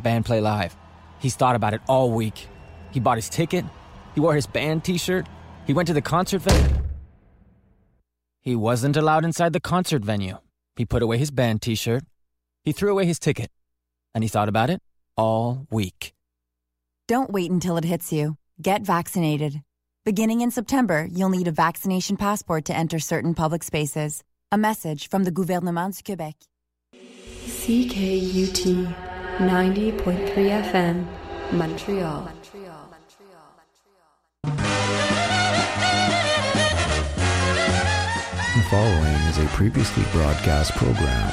band play live. He's thought about it all week. He bought his ticket. He wore his band t-shirt. He went to the concert venue. He wasn't allowed inside the concert venue. He put away his band t-shirt. He threw away his ticket. And he thought about it all week. Don't wait until it hits you. Get vaccinated. Beginning in September, you'll need a vaccination passport to enter certain public spaces. A message from the Gouvernement du Québec. CKUT 90.3 FM, Montreal. The following is a previously broadcast program.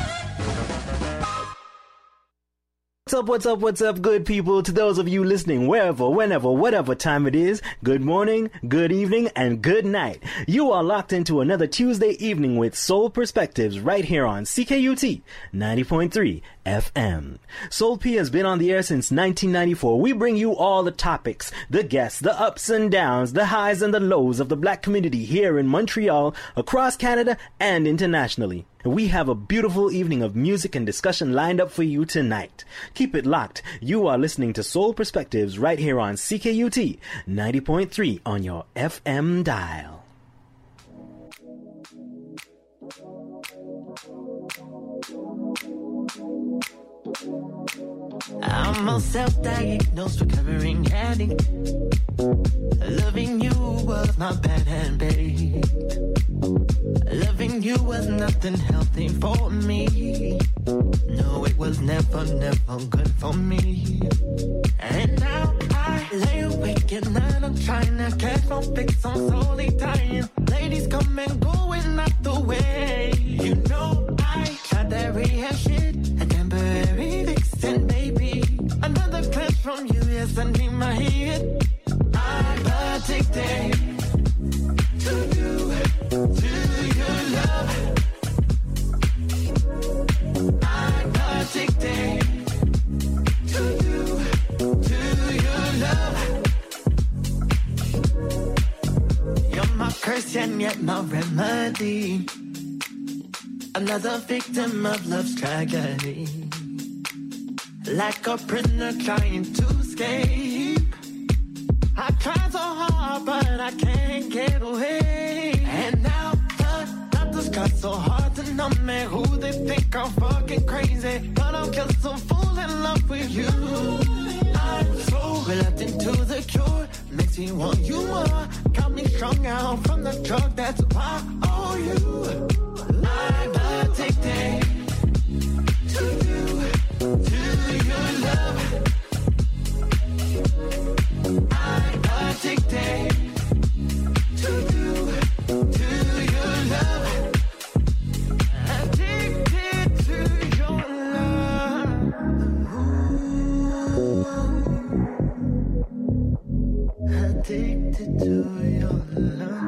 What's up, good people? To those of you listening, wherever, whenever, whatever time it is, good morning, good evening, and good night. You are locked into another Tuesday evening with Soul Perspectives right here on CKUT 90.3 FM. Soul P has been on the air since 1994. We bring you all the topics, the guests, the ups and downs, the highs and the lows of the black community here in Montreal, across Canada, and internationally. We have a beautiful evening of music and discussion lined up for you tonight. Keep it locked. You are listening to Soul Perspectives right here on CKUT 90.3 on your FM dial. I'm a self-diagnosed recovering addict. Loving you was my bad habit. Loving you was nothing healthy for me. No, it was never good for me. And now I lay awake at night. I'm trying to catch my fix. I'm slowly dying. Ladies come and going out the way. You know I tried that rehab shit. A temporary fixin', baby. Another class from you, yes, I need my head. I'm addicted to you, to your love. I'm addicted to you, to your love. You're my curse and yet my remedy. Another victim of love's tragedy. Like a prisoner trying to escape. I try so hard, but I can't get away. And now the doctors got so hard to numb me. Who they think I'm fucking crazy, but I'm just so full in love with you. I'm so reluctant to the cure. Makes me want you more. Got me strung out from the drug, that's why I owe you. I'm addicted to you, to your love. I'm addicted to you, to your love. Addicted to your love. Addicted to your love.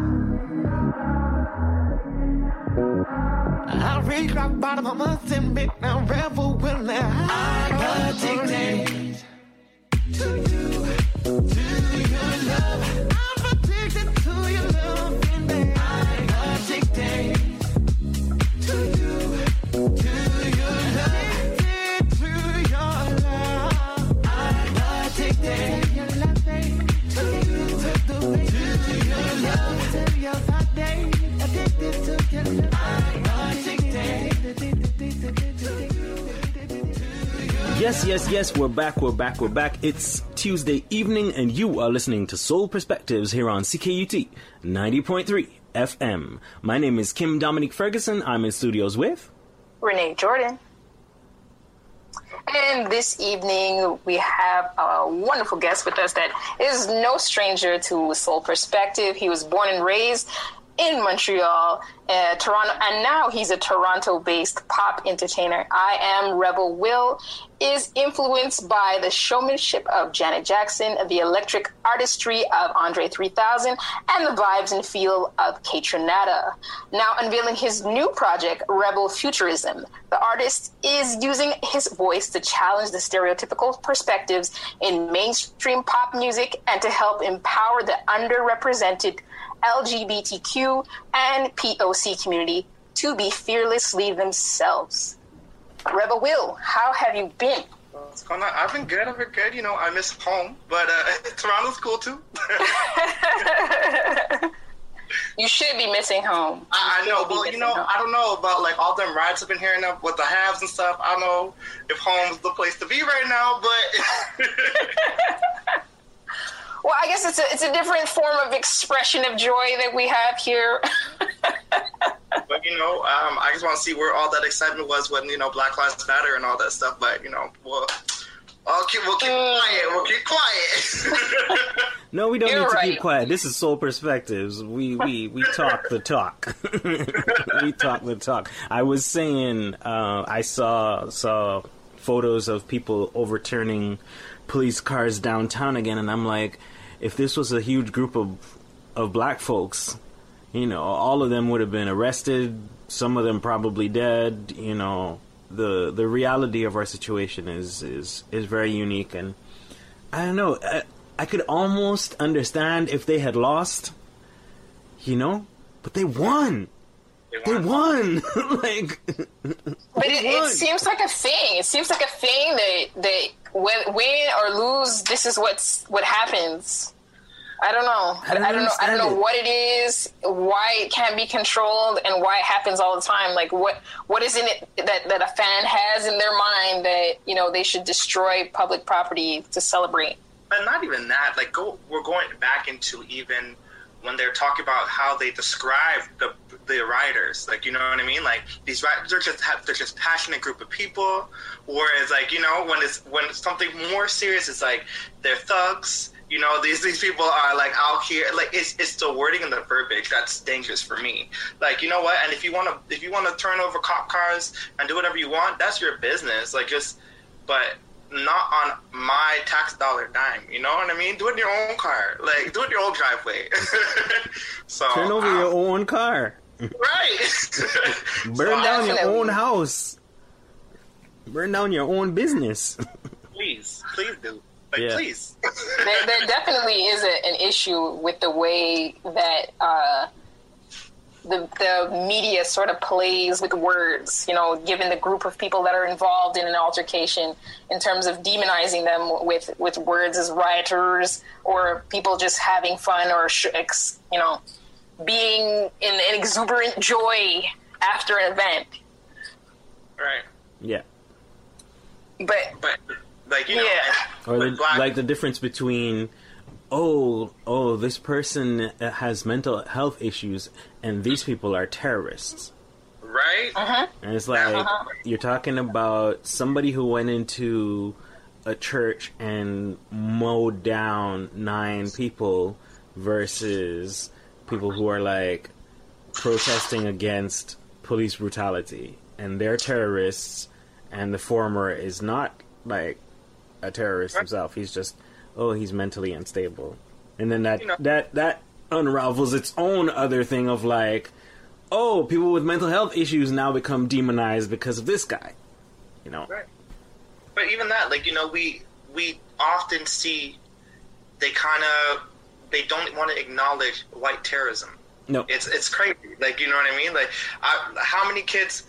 I reach rock bottom, I must admit, now rebel will let I'm addicted to you, to your love. I'm addicted to your love, baby. I'm addicted to you, to your love. Addicted to your love. I'm addicted to your love, baby. To you, to your love, to your body. Addicted to your love. Yes, we're back. It's Tuesday evening and you are listening to Soul Perspectives here on CKUT 90.3 FM. My name is Kim Dominique Ferguson. I'm in studios with Renee Jordan. And this evening we have a wonderful guest with us that is no stranger to Soul Perspective. He was born and raised in Montreal, Toronto, and now he's a Toronto-based pop entertainer. I Am Rebel Will is influenced by the showmanship of Janet Jackson, the electric artistry of Andre 3000, and the vibes and feel of Kaytranada. Now unveiling his new project, Rebel Futurism, the artist is using his voice to challenge the stereotypical perspectives in mainstream pop music and to help empower the underrepresented LGBTQ and POC community to be fearlessly themselves. Rebel Will, how have you been? What's going on? I've been good. You know, I miss home, but Toronto's cool too. You should be missing home. I know. Well, you know, home. I don't know about like all them rides I've been hearing of with the halves and stuff. I don't know if home's the place to be right now, but. Well, I guess it's a different form of expression of joy that we have here. But, you know, I just want to see where all that excitement was when, you know, Black Lives Matter and all that stuff. But, you know, we'll keep quiet. We'll keep quiet. No, we don't need to keep quiet. This is Soul Perspectives. We talk the talk. We talk the talk. I was saying I saw photos of people overturning police cars downtown again, and I'm like, if this was a huge group of black folks, you know, all of them would have been arrested, some of them probably dead. You know, the reality of our situation is very unique, and I don't know, I could almost understand if they had lost, you know, but they won. They won. Like, but it seems like a thing. It seems like a thing that win or lose, this is what happens. I don't know. I don't know what it is, why it can't be controlled, and why it happens all the time. Like, what is in it that a fan has in their mind that, you know, they should destroy public property to celebrate? But not even that. Like, we're going back into even when they're talking about how they describe the riders, like, you know what I mean? Like, these riders they're just passionate group of people. Whereas, like, you know, when it's something more serious, it's like they're thugs. You know, these people are like out here. Like, it's the wording and the verbiage that's dangerous for me. Like, you know what? And if you want to turn over cop cars and do whatever you want, that's your business. Like, but not on my tax dollar dime. You know what I mean? Do it in your own car. Like, do it in your own driveway. So turn over your own car. Right. Burn down your own house. Burn down your own business. Please do. Like, yeah. Please. There definitely is an issue with the way that the media sort of plays with words, you know, given the group of people that are involved in an altercation, in terms of demonizing them with words as rioters or people just having fun or, you know, being in an exuberant joy after an event. Right. Yeah. But like, you know, or like the difference between, oh, this person has mental health issues and these people are terrorists. Right? Uh-huh. And it's like, you're talking about somebody who went into a church and mowed down 9 people versus people who are like protesting against police brutality, and they're terrorists, and the former is not like a terrorist himself. He's just, he's mentally unstable. And then that unravels its own other thing of like, people with mental health issues now become demonized because of this guy. You know? Right. But even that, like, you know, we often see they don't want to acknowledge white terrorism. No. It's crazy. Like, you know what I mean? Like, how many kids...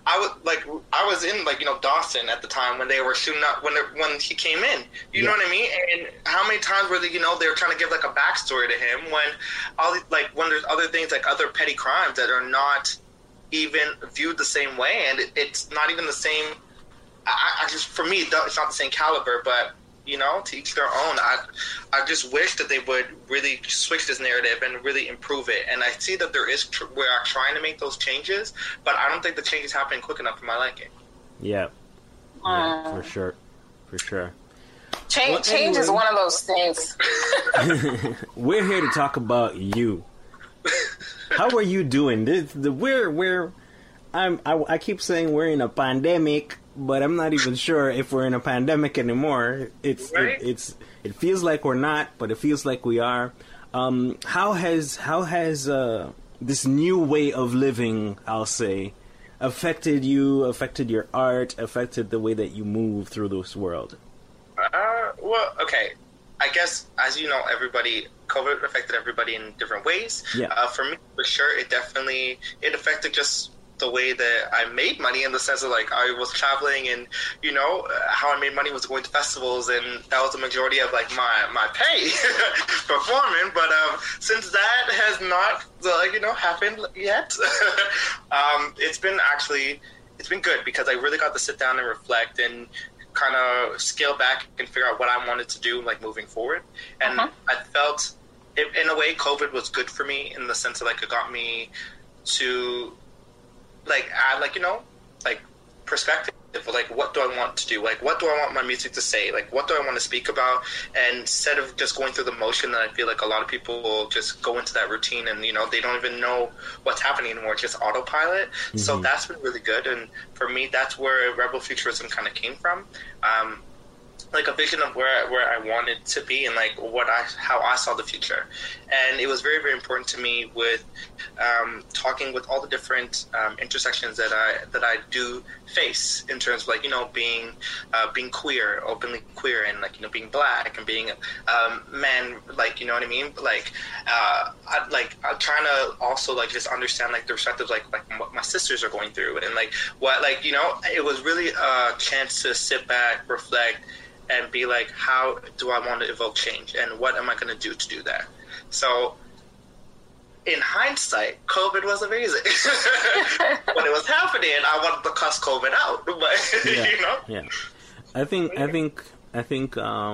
I was in, like, you know, Dawson at the time when they were shooting up when he came in. You know what I mean? And how many times were they, you know, they were trying to give like a backstory to him when there's other things like other petty crimes that are not even viewed the same way, and it's not even the same. I just, for me, it's not the same caliber, but, you know, to each their own. I just wish that they would really switch this narrative and really improve it. And I see that we are trying to make those changes, but I don't think the change is happening quick enough for my liking. Yeah, for sure. Change is one of those things. We're here to talk about you. How are you doing? I keep saying we're in a pandemic, but I'm not even sure if we're in a pandemic anymore. It feels like we're not, but it feels like we are. How has this new way of living, I'll say, affected you, affected your art, affected the way that you move through this world? Well, okay. I guess, as you know, COVID affected everybody in different ways. Yeah. For me, for sure, it affected just the way that I made money, in the sense of like I was traveling, and you know how I made money was going to festivals, and that was the majority of like my pay performing. But since that has not happened yet, it's been good, because I really got to sit down and reflect and kind of scale back and figure out what I wanted to do like moving forward. And I felt in a way COVID was good for me, in the sense of like it got me to like add like perspective. Like, what do I want to do? Like, what do I want my music to say? Like, what do I want to speak about? And instead of just going through the motion that I feel like a lot of people will just go into that routine and, you know, they don't even know what's happening anymore. It's just autopilot. Mm-hmm. So that's been really good. And for me, that's where Rebel Futurism kind of came from. Like a vision of where I wanted to be, and like how I saw the future. And it was very, very important to me with talking with all the different intersections that I do face, in terms of like, you know, being queer, openly queer, and like, you know, being black, and being man, like, you know what I mean? Like I'm trying to also like just understand like the perspectives like what my sisters are going through, and like what, like, you know, it was really a chance to sit back, reflect, and be like, how do I want to evoke change, and what am I going to do to do that? So, in hindsight, COVID was amazing. When it was happening, I wanted to cuss COVID out, but you know. Yeah, I think.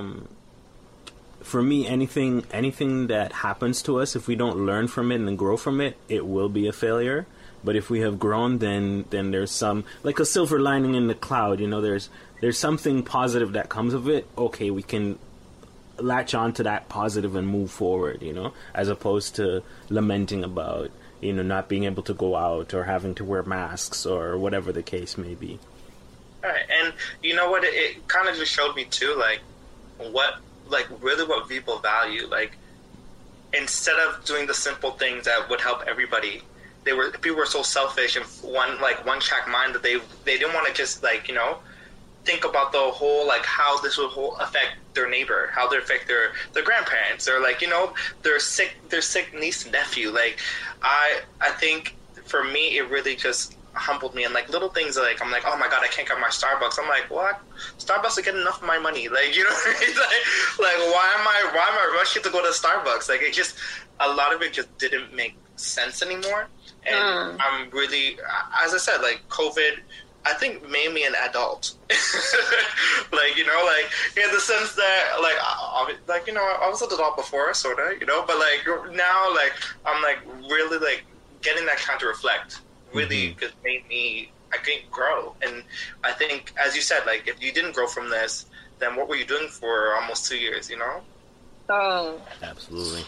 For me, anything that happens to us, if we don't learn from it and grow from it, it will be a failure. But if we have grown, then there's some, like a silver lining in the cloud. You know, there's something positive that comes of it. Okay, we can latch on to that positive and move forward, you know, as opposed to lamenting about, you know, not being able to go out or having to wear masks or whatever the case may be. All right. And you know what? It kind of just showed me too, like what people value. Like, instead of doing the simple things that would help everybody, people were so selfish and one track mind that they didn't want to just, like, you know, think about the whole, like, how this would affect their neighbor, how they affect their grandparents, or like, you know, their sick niece and nephew. Like, I think for me it really just humbled me, and like little things like, I'm like, oh my god, I can't get my Starbucks. I'm like, what? Starbucks will get enough of my money. Like, you know what I mean? like why am I rushing to go to Starbucks? Like, it just, a lot of it just didn't make sense anymore. And I'm really, as I said, like COVID, I think, made me an adult. Like, you know, like in the sense that, like, you know, I was an adult before, sort of, you know, but like now, like I'm like really like getting that time to reflect really just made me, I think, grow. And I think, as you said, like, if you didn't grow from this, then what were you doing for almost 2 years, you know? Absolutely.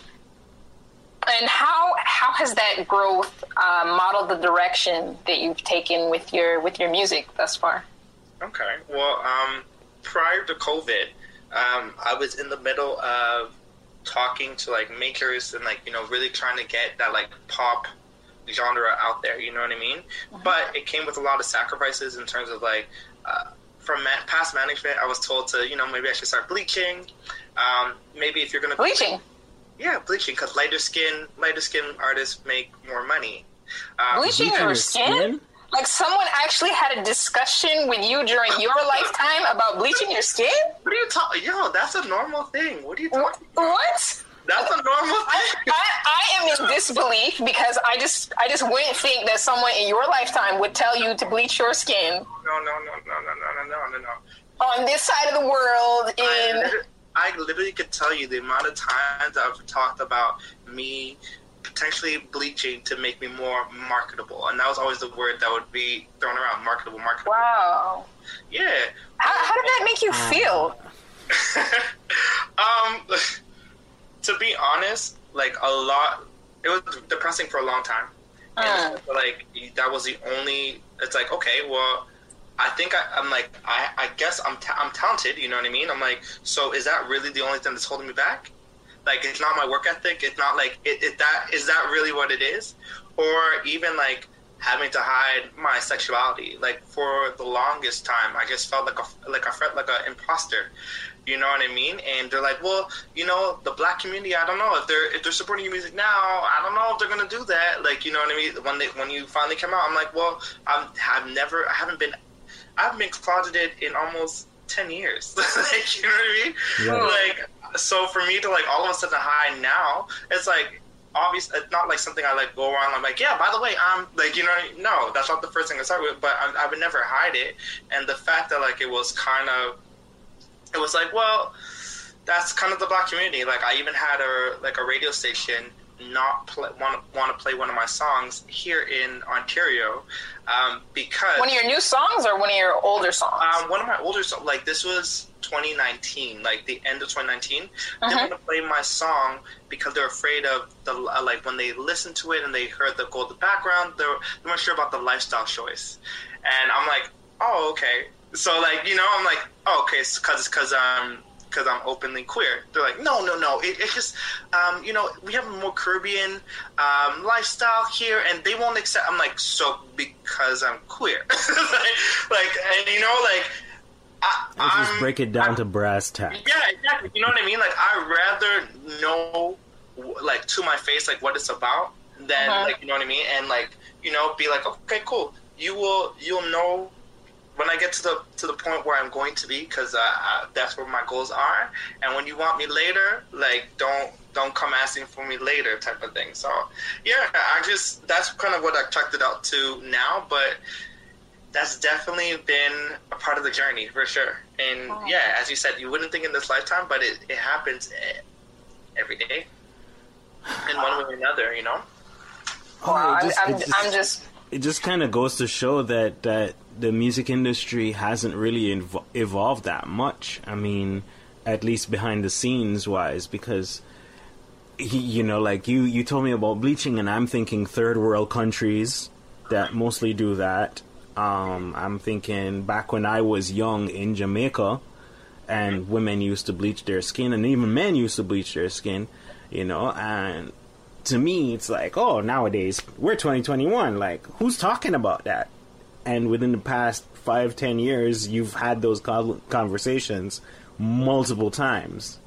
And how has that growth modeled the direction that you've taken with your music thus far? Okay. Well, prior to COVID, I was in the middle of talking to like makers and like, you know, really trying to get that like pop genre out there. You know what I mean? Mm-hmm. But it came with a lot of sacrifices in terms of like, from past management, I was told to, you know, maybe I should start bleaching. Maybe if you're going to bleaching. Yeah, bleaching, because lighter skin artists make more money. Bleaching your skin? Like, someone actually had a discussion with you during your lifetime about bleaching your skin? What are you talking? Yo, that's a normal thing. What are you talking about? What? That's a normal thing. I am in disbelief, because I just wouldn't think that someone in your lifetime would tell you to bleach your skin. No. On this side of the world, I literally could tell you the amount of times I've talked about me potentially bleaching to make me more marketable. And that was always the word that would be thrown around, marketable. Wow. Yeah. How did that make you feel? To be honest, like it was depressing for a long time. And like, that was the only, it's like, okay, well, I think I guess I'm talented, you know what I mean? I'm like, so is that really the only thing that's holding me back? Like, it's not my work ethic. It's not like, is that really what it is? Or even like having to hide my sexuality. Like, for the longest time, I just felt like an imposter. You know what I mean? And they're like, well, you know, the black community, I don't know if they're supporting your music now. I don't know if they're gonna do that. Like, you know what I mean? When you finally come out, I'm like, well, I haven't been closeted in almost 10 years. Like, you know what I mean? Yeah. Like, so for me to like all of a sudden hide now, it's like obvious. It's not like something I like go around. I'm like, yeah, by the way, I'm like, you know, no, that's not the first thing I start with. But I would never hide it. And the fact that like it was like, well, that's kind of the black community. Like I even had a radio station not want to play one of my songs here in Ontario because one of your new songs or one of your older songs. One of my older songs. Like this was 2019, like the end of 2019. They want to play my song because they're afraid of the like when they listened to it and they heard the golden background, they weren't sure about the lifestyle choice. And I'm like, oh, okay. So like, you know, I'm like, oh, okay, because I'm openly queer. They're like, no. It's just, you know, we have a more Caribbean lifestyle here, and they won't accept. I'm like, so because I'm queer, like, and you know, like, I just break it down to brass tacks. Yeah, exactly. You know what I mean? Like, I'd rather know, like, to my face, like, what it's about than, like, you know what I mean? And like, you know, be like, okay, cool. You'll know. When I get to the point where I'm going to be, because that's where my goals are, and when you want me later, like don't come asking for me later, type of thing. So yeah, that's kind of what I checked it out to now, but that's definitely been a part of the journey for sure. And yeah, as you said, you wouldn't think in this lifetime, but it happens every day in one way or another, you know. It just kind of goes to show that the music industry hasn't really evolved that much. I mean, at least behind the scenes wise, because you know, like you told me about bleaching, and I'm thinking third world countries that mostly do that. I'm thinking back when I was young in Jamaica, and women used to bleach their skin, and even men used to bleach their skin, you know, and to me, it's like, oh, nowadays, we're 2021. Like, who's talking about that? And within the past 5-10 years, you've had those conversations multiple times.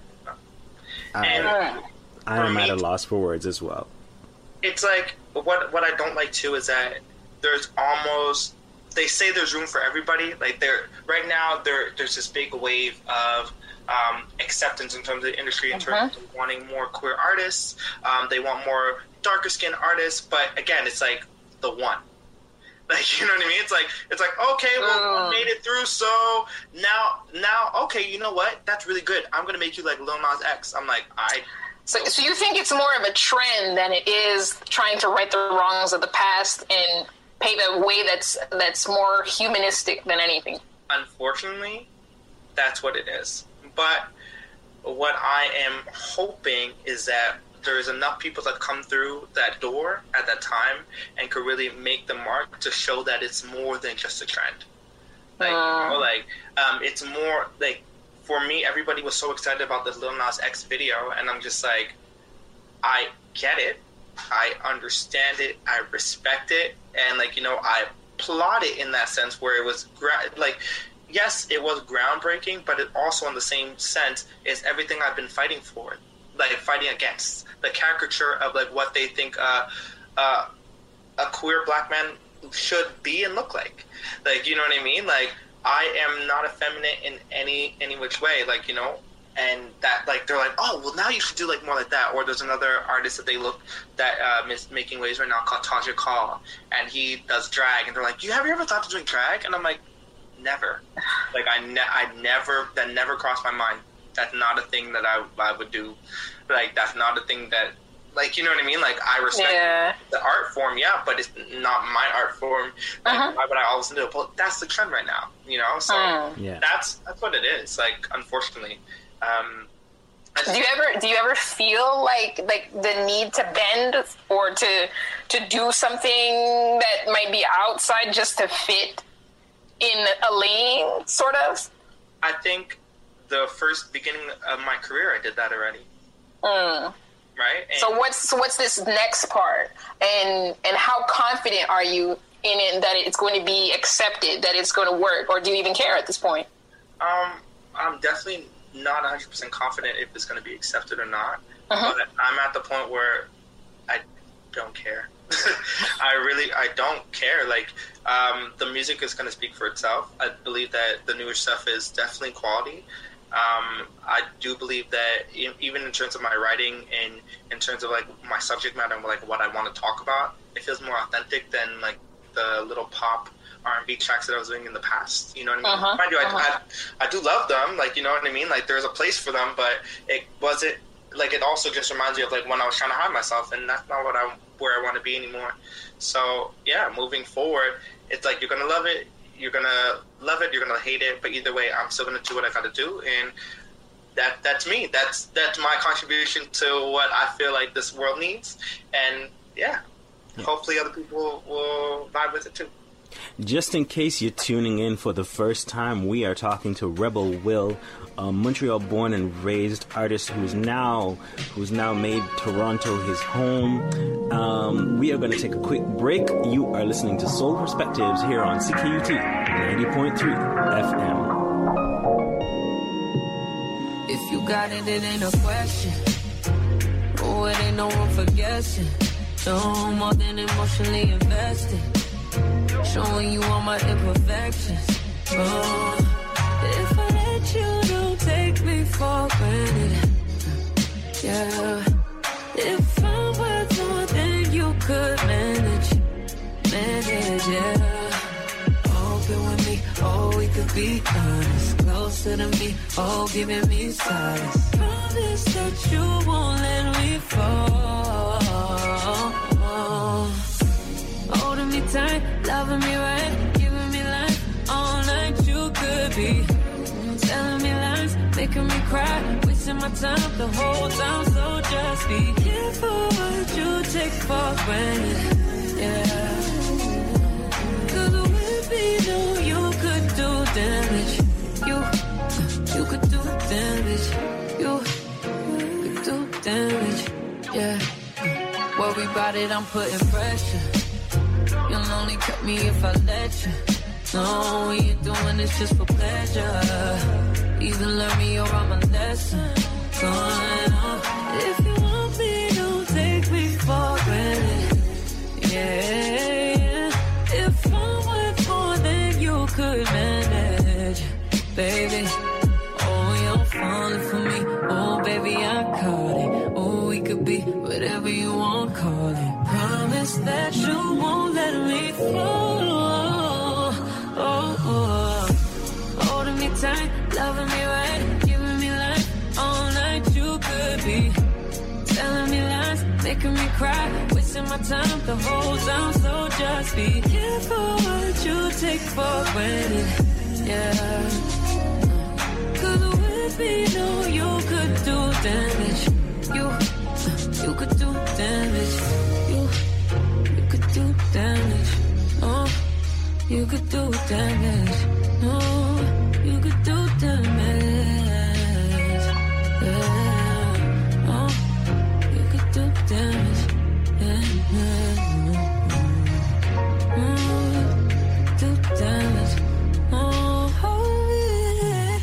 I am at a loss for words as well. It's like, what I don't like, too, is that there's almost... They say there's room for everybody. Like, right now, there's this big wave of... acceptance in terms of the industry, in terms of wanting more queer artists. They want more darker skinned artists, but again, it's like the one. Like, you know what I mean? It's like okay, well, one made it through, so now, okay, you know what? That's really good. I'm gonna make you like Lil Nas X. I'm like, So you think it's more of a trend than it is trying to right the wrongs of the past and pave a way that's more humanistic than anything? Unfortunately, that's what it is. But what I am hoping is that there's enough people that come through that door at that time and could really make the mark to show that it's more than just a trend. Like, you know, it's more like, for me, everybody was so excited about this Lil Nas X video, and I'm just like, I get it, I understand it, I respect it, and like, you know, I applaud it in that sense where it was like. Yes, it was groundbreaking, but it also, in the same sense, is everything I've been fighting for, like fighting against the caricature of like what they think a queer black man should be and look like. Like, you know what I mean? Like, I am not effeminate in any which way. Like, you know, and that like they're like, oh, well, now you should do like more like that. Or there's another artist that they look that is making waves right now called Taja Call, and he does drag, and they're like, have you ever thought of doing drag? And I'm like, never. Like, I never crossed my mind. That's not a thing that I would do. Like, that's not a thing that, like, you know what I mean? Like, I respect the art form, yeah, but it's not my art form. Like, why would I always do it? Well, that's the trend right now, you know? So that's what it is. Like, unfortunately. Do you ever feel like the need to bend or to do something that might be outside just to fit in a lane, sort of? I think the first beginning of my career, I did that already. Right? And so what's this next part? And how confident are you in it that it's going to be accepted, that it's going to work, or do you even care at this point? I'm definitely not 100% confident if it's going to be accepted or not. But I'm at the point where I don't care. I don't care. Like, the music is going to speak for itself. I believe that the newer stuff is definitely quality. I do believe that even in terms of my writing and in terms of like my subject matter and like what I want to talk about, it feels more authentic than like the little pop R&B tracks that I was doing in the past. You know what I mean? Mind you, I do love them. Like, you know what I mean? Like, there's a place for them, but it wasn't like, it also just reminds me of like when I was trying to hide myself, and that's not where I want to be anymore. So yeah, moving forward, it's like you're gonna love it, you're gonna hate it, but either way, I'm still gonna do what I gotta do, and that's me. That's my contribution to what I feel like this world needs, and yeah. Hopefully other people will vibe with it too. Just in case you're tuning in for the first time, we are talking to Rebel Will, a Montreal-born and raised artist who's now made Toronto his home. We are going to take a quick break. You are listening to Soul Perspectives here on CKUT 90.3 FM. If you got it, it ain't a question. Oh, it ain't no one for guessing. No more than emotionally invested. Showing you all my imperfections. If I let you, don't take me for granted. Yeah. If I'm worth more than you could manage, yeah. Open with me, oh, we could be honest. Closer to me, oh, giving me silence. Promise that you won't let me fall. Holding me tight, loving me right, giving me life all night. You could be telling me lies, making me cry, wasting my time the whole time. So just be careful what you take for granted. Yeah. 'Cause with me, no, you could do damage. You could do damage. You could do damage. Yeah. Worry about it, I'm putting pressure. You'll only cut me if I let you. No, we ain't doing this just for pleasure. Either learn me or I'm a lesson. Going on. If you want me, don't take me for granted. Yeah. If I'm worth more than you could manage, baby. Oh, you're falling for me. Oh, baby, I caught it. Oh, we could be whatever you want, call it. Promise that you won't let me fall. Holding me tight, loving me right, giving me life all night. You could be telling me lies, making me cry, wasting my time the whole time. So just be careful what you take for granted. Yeah. 'Cause with me, no, you could do damage. You could do damage. You could do damage. Oh, you could do damage. Oh, you could do damage. Yeah. Oh, you could do damage. Yeah. Do damage. Oh, yeah.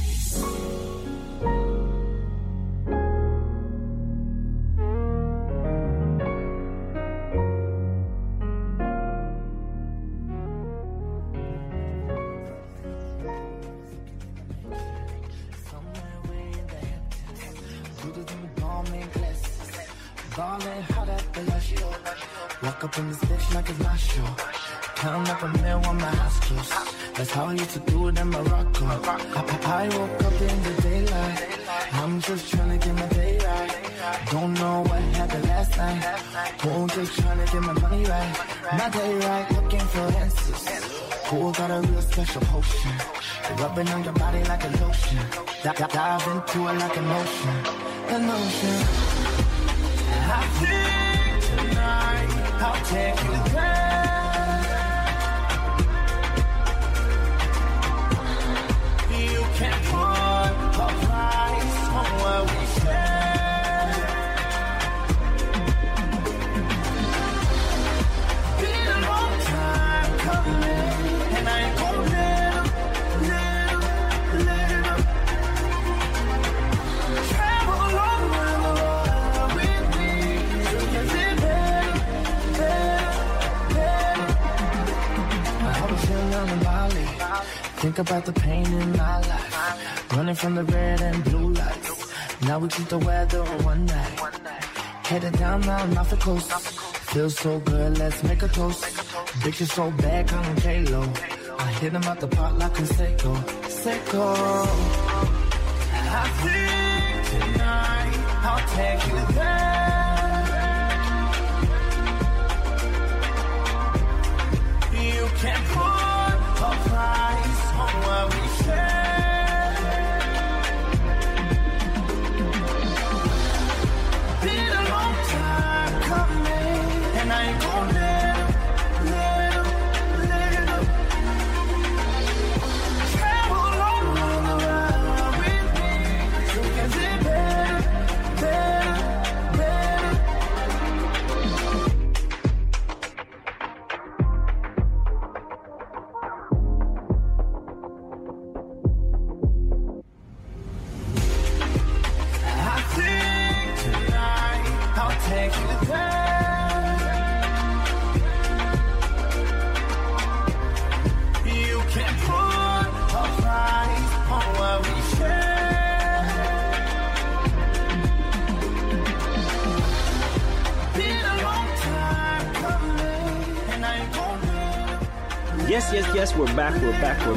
Walk up in this bitch like it's my show. Count up a meal on my nostrils. That's how I used to do it in Morocco. I woke up in the daylight. I'm just trying to get my day right. Don't know what happened last night. Oh, just trying to get my money right. My day right, looking for answers. Who got a real special potion? Rubbing on your body like a lotion. Dive into it like an ocean. An ocean. I think tonight I'll take you there. You can't put a price on what we share. Been a long time coming, and I ain't gonna let 'em. think about the pain in my life. Running from the red and blue lights. Now we keep the weather on one night. Headed down now, off the coast. Feels so good, let's make a toast. Bitches so bad, call them J-Lo. I hit them out the pot like a Seiko. I think tonight I'll take you there. You can put a price on what we share. Been a long time coming, and I ain't gonna let up. Travel all around with me, so get it better. Yes, we're back. We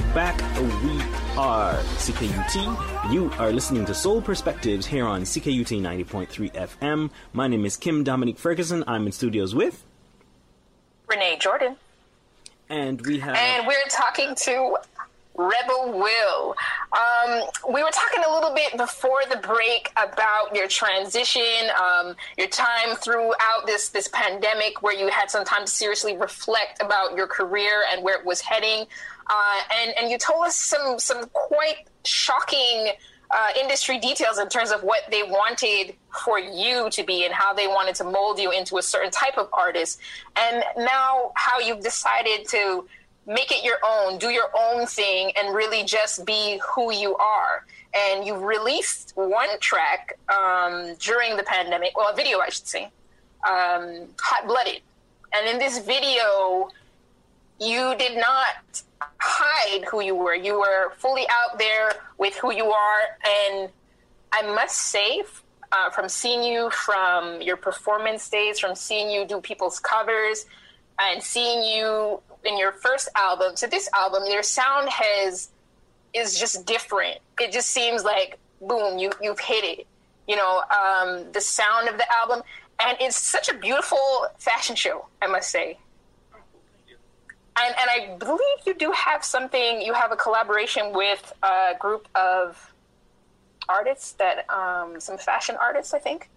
are CKUT. You are listening to Soul Perspectives here on CKUT 90.3 FM. My name is Kim Dominique Ferguson. I'm in studios with Renee Jordan. And we're talking to Rebel Will. We were talking a little bit before the break about your transition, your time throughout this pandemic, where you had some time to seriously reflect about your career and where it was heading. And you told us some quite shocking industry details in terms of what they wanted for you to be and how they wanted to mold you into a certain type of artist. And now how you've decided to make it your own, do your own thing, and really just be who you are. And you released one track during the pandemic, well, a video, I should say, Hot Blooded. And in this video, you did not hide who you were. You were fully out there with who you are. And I must say, from seeing you from your performance days, from seeing you do people's covers, and seeing you in your first album to this album, your sound is just different. It just seems like, boom, you've hit it. You know, the sound of the album. And it's such a beautiful fashion show, I must say. And I believe you do have something, you have a collaboration with a group of artists that, some fashion artists, I think.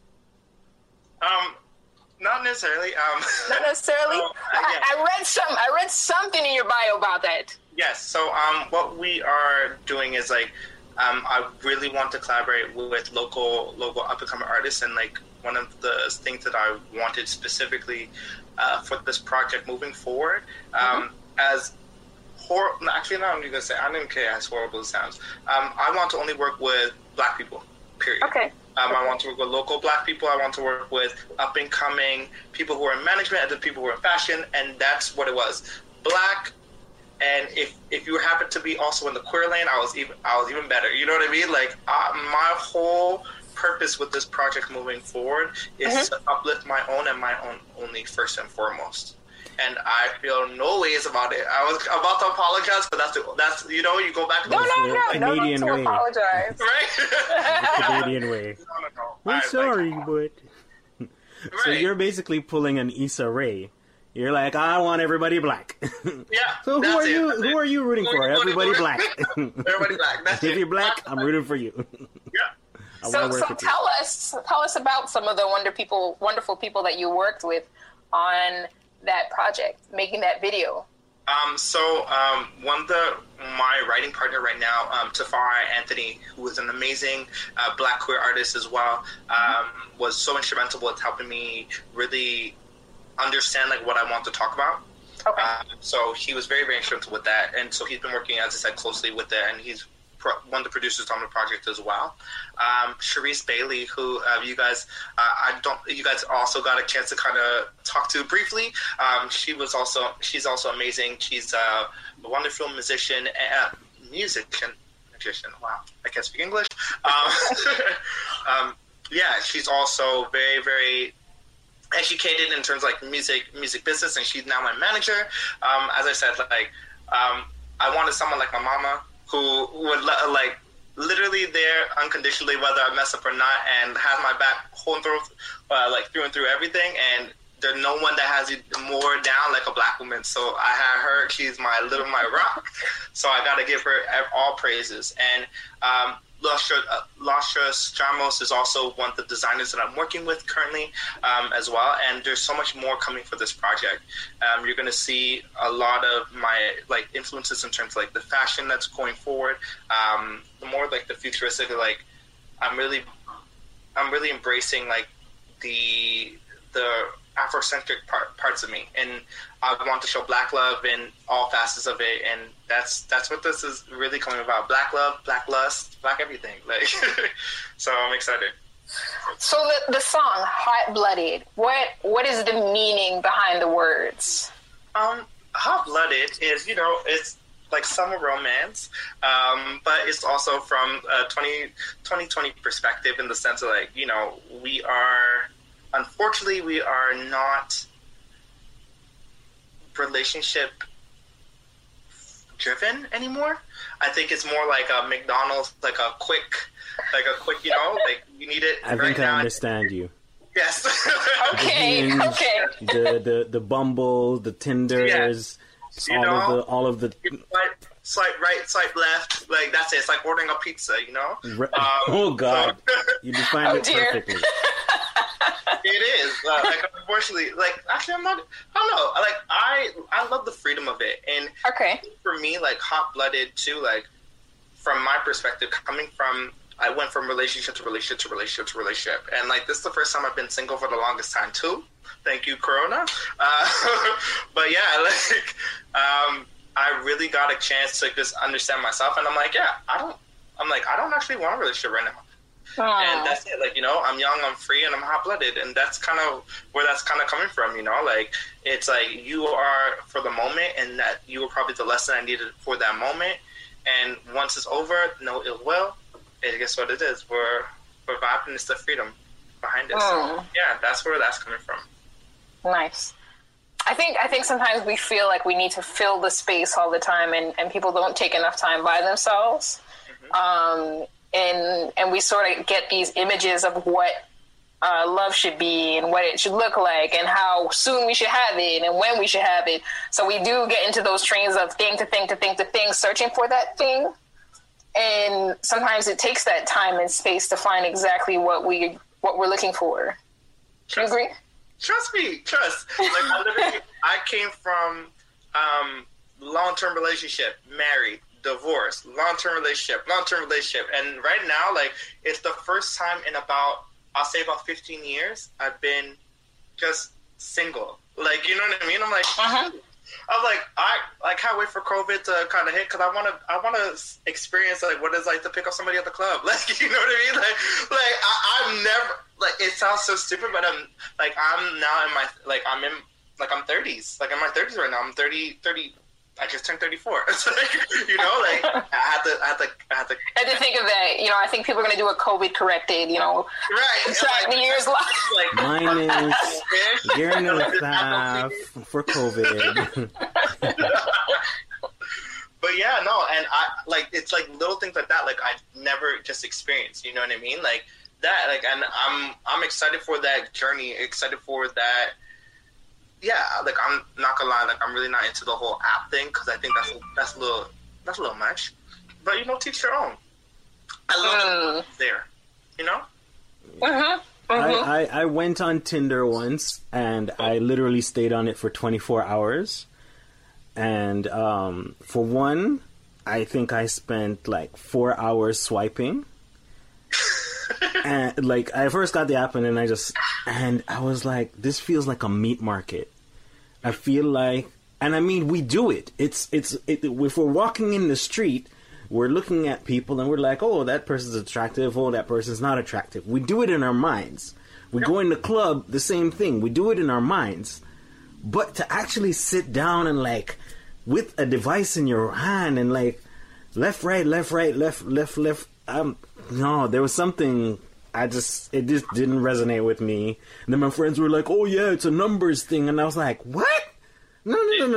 Not necessarily. Not necessarily? Yeah. I read something in your bio about that. Yes. So what we are doing is I really want to collaborate with local up-and-coming artists, and one of the things that I wanted specifically for this project moving forward, as horrible. Actually, not even gonna say. I don't care as horrible as it sounds. I want to only work with Black people. Period. Okay. I want to work with local Black people. I want to work with up-and-coming people who are in management and the people who are in fashion, and that's what it was. Black, and if you happen to be also in the queer lane, I was even better. You know what I mean? My whole purpose with this project moving forward is to uplift my own and my own only, first and foremost. And I feel no ways about it. I was about to apologize, but that's you go back to no Canadian way. Apologize. Right? The Canadian way. No. I'm sorry, but so Right. you're basically pulling an Issa Rae. You're like, I want everybody black. Yeah. So who are you rooting for? Everybody black. Everybody black. That's If it. you're black, I'm rooting for you. Yeah. So tell us about some of the wonderful people that you worked with on that project, making that video. My writing partner right now, Tafari Anthony, who is an amazing Black queer artist as well, was so instrumental with helping me really understand what I want to talk about. Okay. So he was very, very instrumental with that, and so he's been working, as I said, closely with it, and he's one of the producers on the project as well. Sharice Bailey, who you guys also got a chance to kind of talk to briefly. She's also amazing. She's a wonderful musician, magician. Wow, I can't speak English. Yeah, she's also very, very educated in terms of like music business, and she's now my manager. As I said, like I wanted someone like my mama who would like literally there unconditionally, whether I mess up or not, and has my back whole and through, like through and through everything. And there's no one that has it more down like a black woman. So I had her. She's my rock. So I got to give her all praises. And Lasha Stramos is also one of the designers that I'm working with currently as well. And there's so much more coming for this project. You're going to see a lot of my like influences in terms of like the fashion that's going forward. The more like the futuristic, like I'm really embracing like the Afrocentric parts of me, and I want to show Black love in all facets of it, and that's what this is really coming about. Black love, Black lust, Black everything. Like, so I'm excited. So the song "Hot Blooded," what is the meaning behind the words? Hot Blooded is, it's like summer romance, but it's also from a 2020 perspective in the sense of like, unfortunately, we are not relationship driven anymore. I think it's more like a McDonald's, like a quick, like you need it. I think I understand you. Yes. Okay. The Bumble, the Tinders, all of the. Swipe right, swipe left. Like that's it. It's like ordering a pizza, oh God, you defined it perfectly. It is like unfortunately, like actually, I don't know. Like I love the freedom of it, and for me, like Hot Blooded too. Like from my perspective, I went from relationship to relationship to relationship to relationship, and like this is the first time I've been single for the longest time too. Thank you, Corona. But yeah, like I really got a chance to just understand myself, and I'm like, I don't actually want a relationship right now. Aww. And that's it. Like, I'm young, I'm free, and I'm hot-blooded. And that's kind of where that's kind of coming from, Like, it's like you are for the moment, and that you were probably the lesson I needed for that moment. And once it's over, no ill will. And guess what it is? We're vibing. It's the freedom behind it. So, yeah, that's where that's coming from. Nice. I think sometimes we feel like we need to fill the space all the time, and people don't take enough time by themselves. Mm-hmm. And we sort of get these images of what love should be and what it should look like and how soon we should have it and when we should have it. So we do get into those trains of thing to thing to thing to thing, searching for that thing. And sometimes it takes that time and space to find exactly what we're looking for. Do you agree? Trust me. Like I came from long-term relationship, married, divorce, long-term relationship, and right now, like, it's the first time in about 15 years I've been just single. Like, you know what I mean? I'm like, I can't wait for COVID to kind of hit, because I want to experience like what it's like to pick up somebody at the club. Like, you know what I mean? Like I'm never, like, it sounds so stupid, but I'm now in my, like, I'm 30s, like in my 30s right now. I'm 30. I just turned 34. It's like, like I had to think of that. I think people are going to do a COVID corrected, right? Track the years left. Like, mine is gearing the staff for COVID. But yeah, no, and it's like little things like that. Like I never just experienced. You know what I mean? Like that. Like, and I'm excited for that journey. Excited for that. Yeah, like I'm not gonna lie, like I'm really not into the whole app thing, because I think that's a little much. But teach your own. I love it there. I went on Tinder once, and I literally stayed on it for 24 hours. And for one, I think I spent like 4 hours swiping. And like I first got the app, and then I was like, this feels like a meat market. I feel like, and I mean, we do it. If we're walking in the street, we're looking at people and we're like, oh, that person's attractive. Oh, that person's not attractive. We do it in our minds. We go in the club, the same thing. We do it in our minds. But to actually sit down and like with a device in your hand and like left, right, left, right, left, left, left. No, there was something. It just didn't resonate with me. And then my friends were like, "Oh yeah, it's a numbers thing," and I was like, "What? No."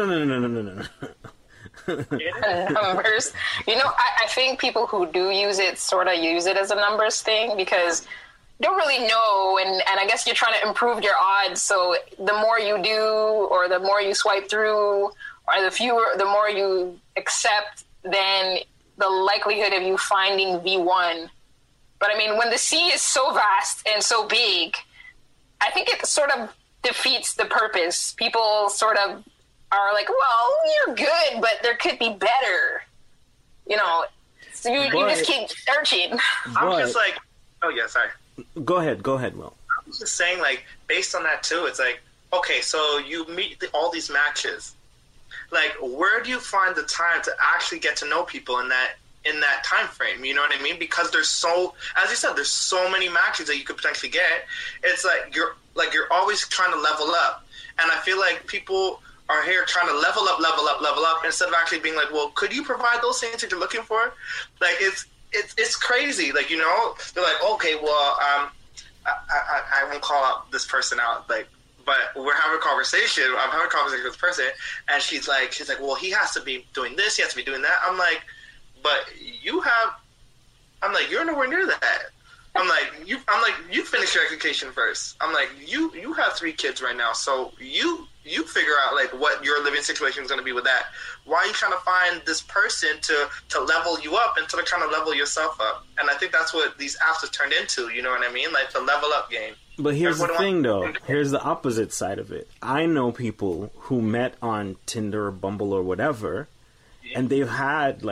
Numbers. I think people who do use it sort of use it as a numbers thing because you don't really know, and I guess you're trying to improve your odds. So the more you do, or the more you swipe through, or the more you accept, then the likelihood of you finding V1. But I mean, when the sea is so vast and so big, I think it sort of defeats the purpose. People sort of are like, well, you're good, but there could be better. So you just keep searching. I'm just like, oh yeah, sorry. Go ahead, Will. I was just saying, like, based on that too, it's like, okay, so you meet all these matches. Like, where do you find the time to actually get to know people in that time frame? You know what I mean? Because there's as you said, there's so many matches that you could potentially get. It's like you're always trying to level up, and I feel like people are here trying to level up instead of actually being like, well, could you provide those things that you're looking for? Like, it's crazy. Like, they're like, okay, well, I won't call out this person out, like, but we're having a conversation. I'm having a conversation with this person, and she's like, well, he has to be doing this, he has to be doing that. I'm like, but you're nowhere near that. I'm like, you finish your education first. I'm like, you have 3 kids right now, so you figure out like what your living situation is going to be with that. Why are you trying to find this person to level you up instead of trying to level yourself up? And I think that's what these apps have turned into. You know what I mean? Like the level up game. But here's the thing, though. Here's the opposite side of it. I know people who met on Tinder or Bumble or whatever, and they've had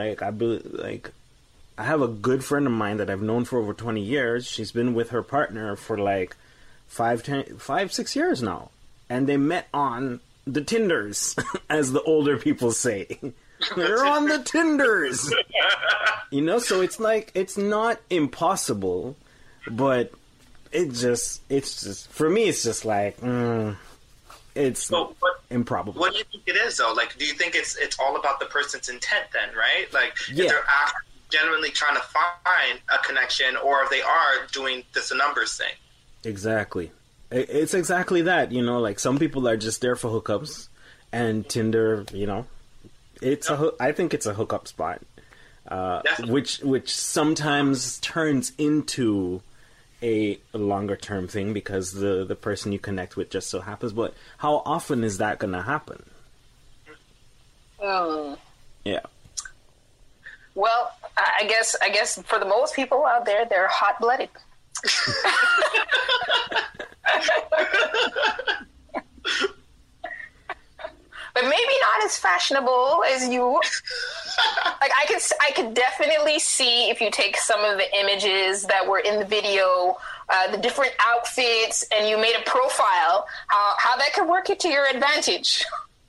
I have a good friend of mine that I've known for over 20 years. She's been with her partner for like 5-6 years now. And they met on the Tinders, as the older people say. They're on the Tinders. So it's like, it's not impossible, but it's just, for me, it's just like, it's improbable. What do you think it is, though? Like, do you think it's all about the person's intent then, right? Like, yeah. If they're genuinely trying to find a connection, or if they are doing this a numbers thing? Exactly. It's exactly that, like some people are just there for hookups, and Tinder, I think it's a hookup spot, which sometimes turns into a longer term thing because the person you connect with just so happens. But how often is that going to happen? Yeah. Well, I guess for the most people out there, they're hot-blooded. But maybe not as fashionable as you. Like I could definitely see, if you take some of the images that were in the video, the different outfits, and you made a profile, how that could work it to your advantage.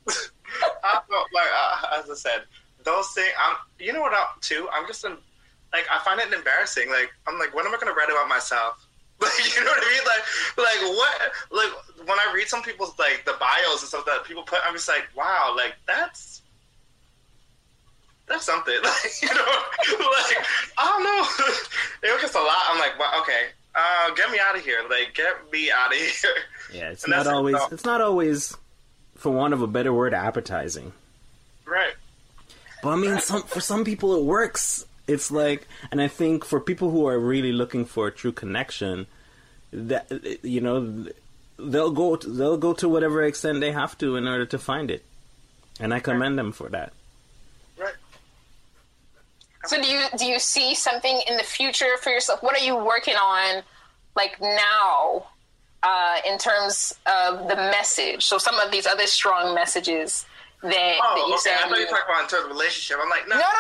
As I said, those things. You know what? Too, I'm just I find it embarrassing. Like, I'm like, when am I going to write about myself? Like, you know what I mean? Like what? Like, when I read some people's, like, the bios and stuff that people put, I'm just like, wow, like, that's something. Like, like, I don't know. It was just a lot. I'm like, well, okay, get me out of here. Like, get me out of here. Yeah, it's not always, for want of a better word, appetizing. Right. But I mean, for some people it works. It's like, and I think for people who are really looking for a true connection, that they'll go to whatever extent they have to in order to find it, and I commend them for that. Right. So do you see something in the future for yourself? What are you working on, like now, in terms of the message? So some of these other strong messages that you said. I thought you were talking about in terms of relationship. I'm like, no. No.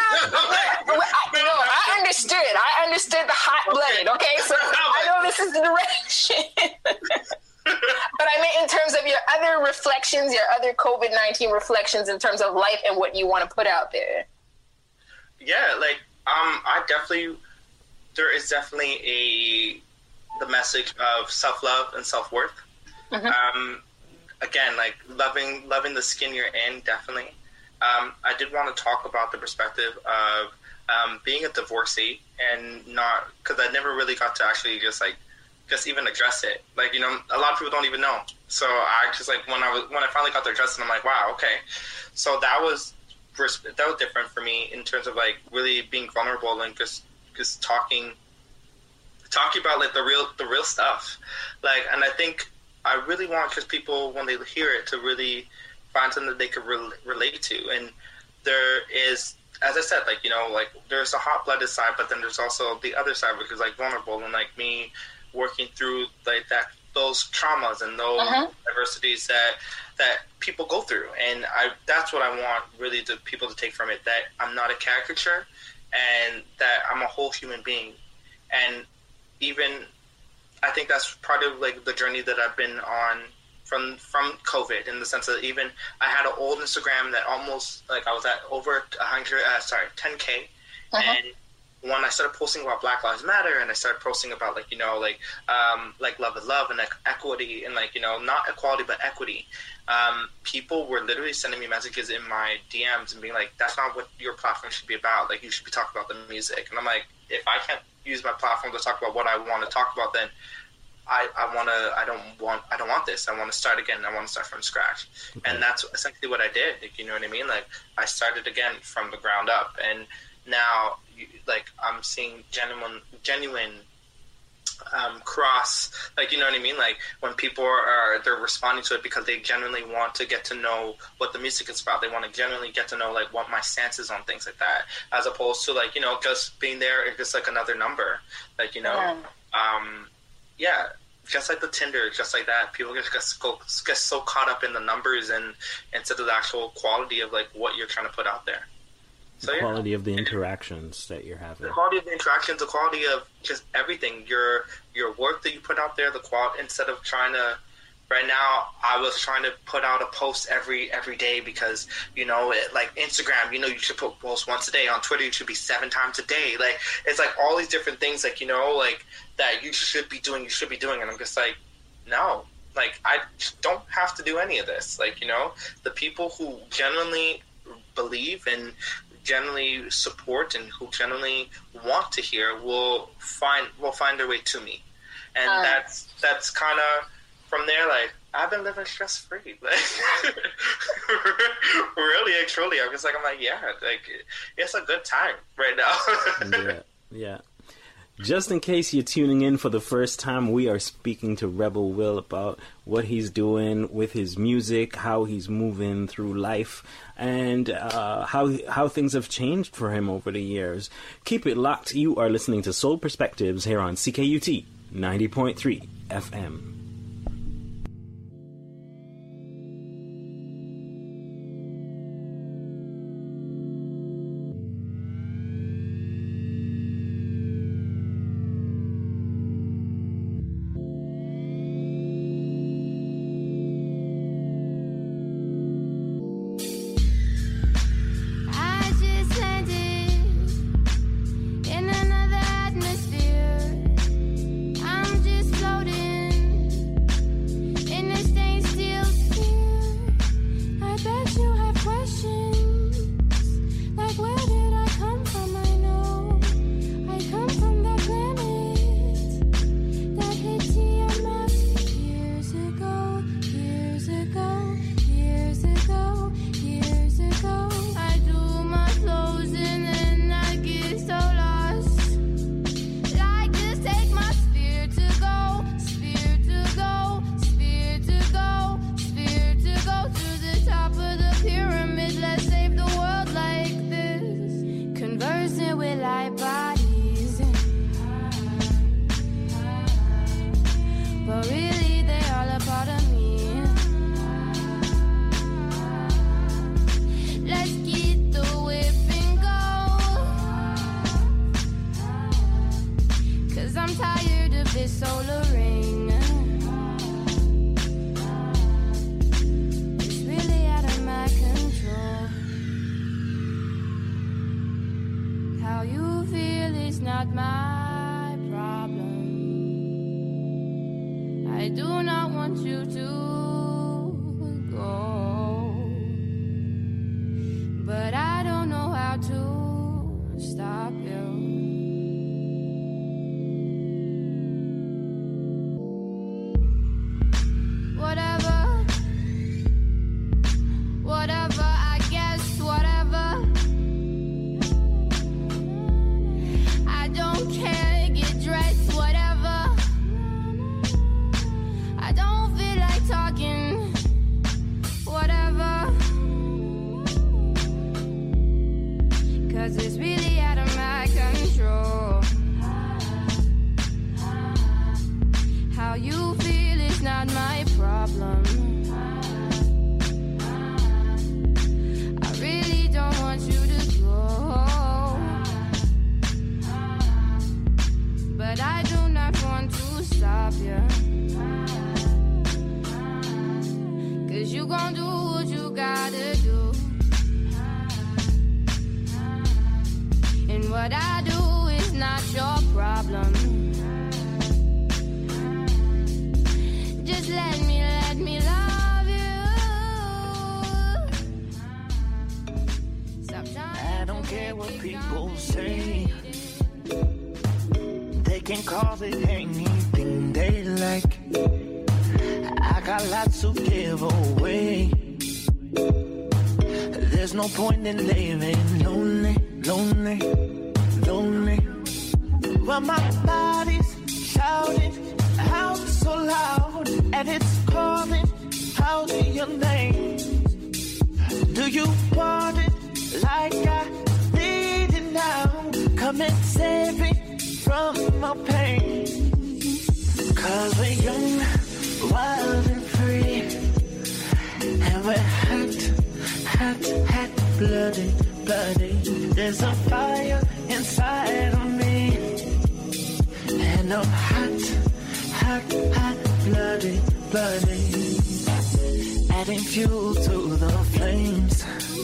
I understood. I understood the hot-blooded, okay? So I know this is the direction. But I mean, in terms of your other reflections, your other COVID-19 reflections in terms of life and what you want to put out there. Yeah, like, there is definitely the message of self-love and self-worth. Mm-hmm. Again, like loving the skin you're in, definitely. I did want to talk about the perspective of being a divorcee and not, because I never really got to actually just even address it. Like, you know, a lot of people don't even know. So I just like when I finally got to address it, I'm like, wow, okay. So that was different for me in terms of like really being vulnerable and just talking about like the real stuff. Like, and I think I really want just people when they hear it to really find something that they could relate to. And there is, as I said, like, you know, like there's a hot-blooded side, but then there's also the other side, which is like vulnerable and like me working through like those traumas and those adversities that people go through. And that's what I want really the people to take from it, that I'm not a caricature and that I'm a whole human being. And even I think that's part of like the journey that I've been on from COVID, in the sense that even I had an old Instagram that almost like I was at over 10K. And when I started posting about Black Lives Matter and I started posting about like, you know, like love is love and like equity and like, you know, not equality, but equity, people were literally sending me messages in my DMs and being like, that's not what your platform should be about. Like, you should be talking about the music. And I'm like, if I can't use my platform to talk about what I want to talk about, then I don't want this. I want to start again. I want to start from scratch. Okay. And that's essentially what I did. Like, you know what I mean? Like, I started again from the ground up. And now, like, I'm seeing genuine cross, like, you know what I mean? Like, when people they're responding to it because they genuinely want to get to know what the music is about. They want to genuinely get to know, like, what my stance is on things like that, as opposed to, like, you know, just being there, it's just like another number. Like, you know, yeah, just like the Tinder, just like that. People get so caught up in the numbers and instead of the actual quality of, like, what you're trying to put out there. So, the quality of the interactions that you're having. The quality of the interactions, the quality of just everything. Your work that you put out there, the quality, instead of trying to, right now, I was trying to put out a post every day because, you know, like Instagram, you know, you should post once a day. On Twitter, you should be 7 times a day. Like, it's like all these different things, like, you know, like that you should be doing. And I'm just like, no, like, I don't have to do any of this. Like, you know, the people who genuinely believe and generally support and who generally want to hear will find their way to me. And that's kind of from there, like, I've been living stress free, like, really and truly. I'm like, yeah, like, it's a good time right now. yeah. Just in case you're tuning in for the first time, we are speaking to Rebel Will about what he's doing with his music, how he's moving through life, and how things have changed for him over the years. Keep it locked. You are listening to Soul Perspectives here on CKUT 90.3 FM. problem. I really don't want you to go, but I do not want to stop you. 'Cause you gon' do what you gotta do. And what I do is not your problem. Just let me love you. I don't care what people say. They can call it anything they like. I got lots to give away. There's no point in living lonely, lonely, lonely. Well, my body's shouting out so loud, and it's calling out your name. Do you want it like I need it now? Come and save me from my pain. 'Cause we're young, wild and free, and we're hot, hot, hot, bloody, bloody. There's a fire inside of me, and I'm hot, hot, hot, bloody, bloody. Adding fuel to the flames.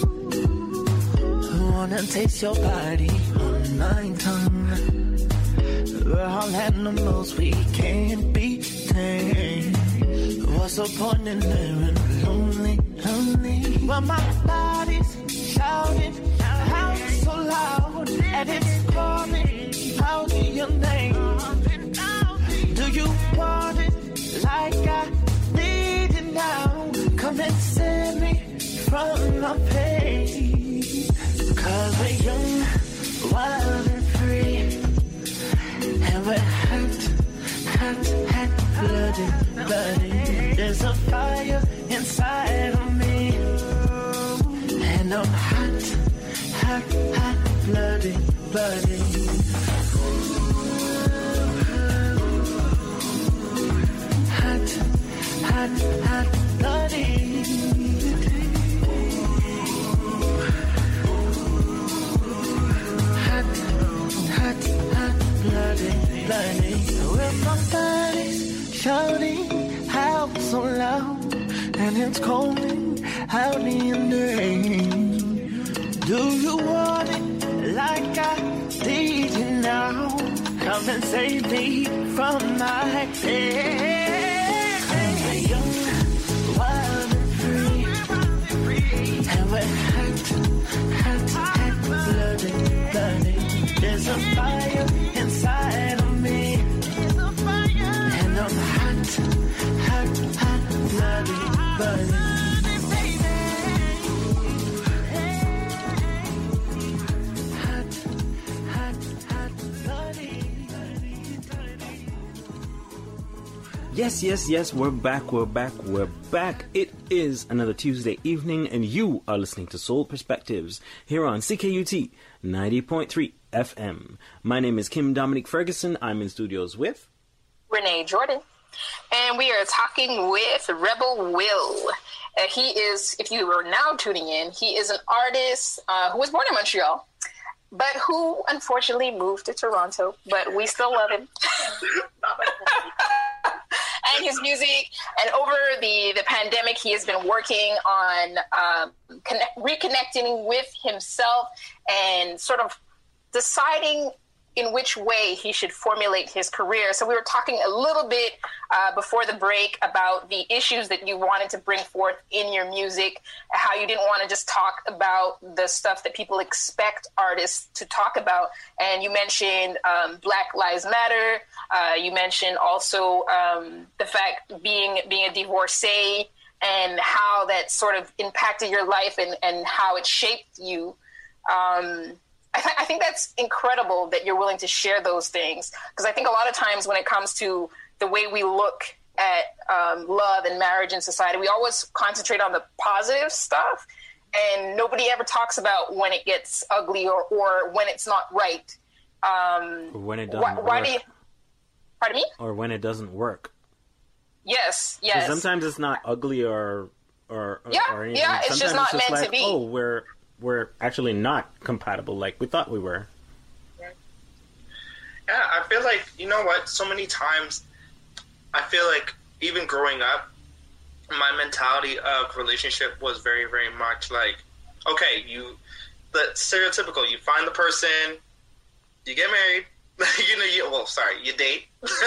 Wanna taste your body on my tongue. We're all animals, we can't be tamed. What's the point in living lonely, lonely? Well, my body's shouting out so loud, and it's calling out your name. Do you want it like I need it now? Come and save me from my pain. 'Cause we're young, wild and free, and we're hot, hot, hot, bloody, bloody. There's a fire inside of me, and I'm hot, hot, hot, bloody, bloody. Hot, hot, hot, bloody. Hot, hot, hot, bloody, bloody. With my body shouting out so loud, and it's calling out your name. Do you want it like I need you now? Come and save me from my pain. 'Cause we're young, wild and free, and we're hot, hot, hot, bloody, bloody. There's a fire inside of me, and I'm hot, hot, hot, bloody, bloody. Yes, yes, yes, we're back, we're back, we're back. It is another Tuesday evening, and you are listening to Soul Perspectives here on CKUT 90.3 FM. My name is Kim Dominique Ferguson. I'm in studios with Renee Jordan. And we are talking with Rebel Will. He is, if you are now tuning in, he is an artist who was born in Montreal, but who unfortunately moved to Toronto, but we still love him. And his music, and over the pandemic, he has been working on reconnecting with himself and sort of deciding in which way he should formulate his career. So we were talking a little bit before the break about the issues that you wanted to bring forth in your music, how you didn't want to just talk about the stuff that people expect artists to talk about. And you mentioned Black Lives Matter. You mentioned also the fact being a divorcee and how that sort of impacted your life and how it shaped you. I think that's incredible that you're willing to share those things, because I think a lot of times when it comes to the way we look at love and marriage in society, we always concentrate on the positive stuff, and nobody ever talks about when it gets ugly or when it's not right. Or when it doesn't work. Why do you... Pardon me? Or when it doesn't work. Yes, yes. Sometimes it's not ugly or anything. It's just not meant like, to be. Oh, we're actually not compatible like we thought we were. Yeah, I feel like, you know what, so many times I feel like even growing up, my mentality of relationship was very, very much like, okay, the stereotypical, you find the person, you get married, you date,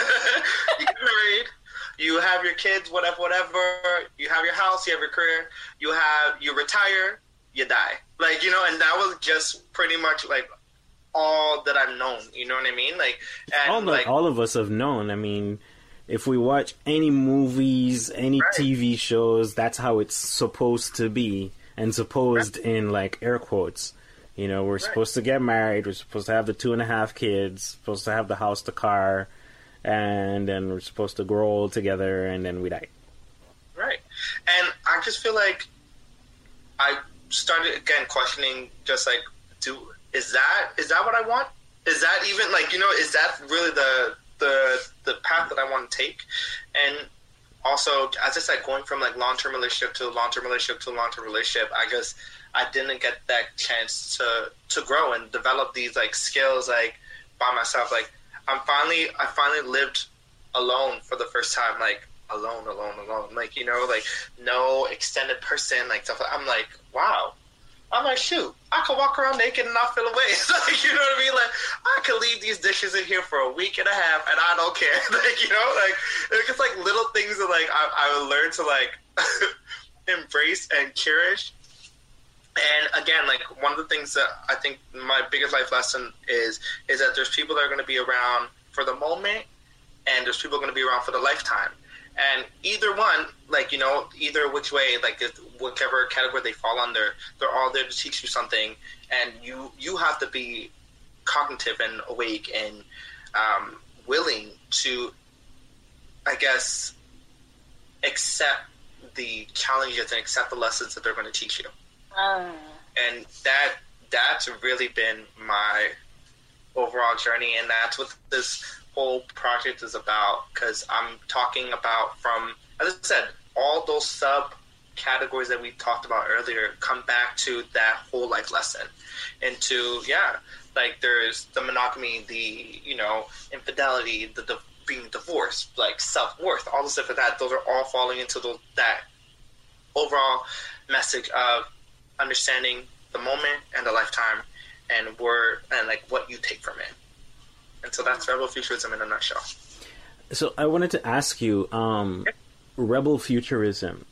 you get married, you have your kids, whatever, you have your house, you have your career, you retire, you die. Like, you know, and that was just pretty much like all that I've known, you know what I mean? Like, and all of us have known. I mean, if we watch any movies, any TV shows, that's how it's supposed to be, and supposed in like air quotes. You know, we're supposed to get married, we're supposed to have the 2.5 kids, supposed to have the house, the car, and then we're supposed to grow old together, and then we die. Right. And I just feel like I started again questioning, just like, is that what I want? Is that even like, you know, is that really the path that I want to take? And also, as I said, going from like long-term relationship to long-term relationship to long-term relationship, I guess I didn't get that chance to grow and develop these like skills like by myself. Like I finally lived alone for the first time, like alone. Like, you know, like no extended person, like stuff. I'm like, wow. I'm like, shoot, I could walk around naked and not feel away. Like, you know what I mean? Like, I could leave these dishes in here for a week and a half, and I don't care. Like, you know, like, it's just like little things that like I would learn to like embrace and cherish. And again, like one of the things that I think my biggest life lesson is that there's people that are going to be around for the moment, and there's people going to be around for the lifetime. And either one, like, you know, either which way, like whichever category they fall under, they're all there to teach you something. And you have to be cognitive and awake and willing to, I guess, accept the challenges and accept the lessons that they're going to teach you. And that's really been my overall journey, and that's what this whole project is about, because I'm talking about, from, as I said, all those subcategories that we talked about earlier come back to that whole life lesson. And to, like there's the monogamy, the, you know, infidelity, the being divorced, like self-worth, all the stuff like that, those are all falling into that overall message of understanding the moment and the lifetime and like what you take from it. And so that's Rebel Futurism in a nutshell. So I wanted to ask you, Rebel Futurism,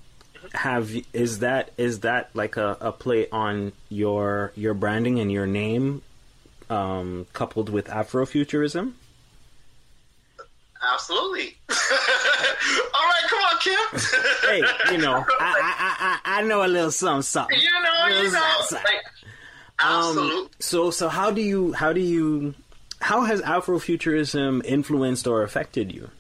is that like a play on your branding and your name, coupled with Afrofuturism? Absolutely. All right, come on, Kim. Hey, you know, I know a little something. You know. Like, absolutely. So how has Afrofuturism influenced or affected you?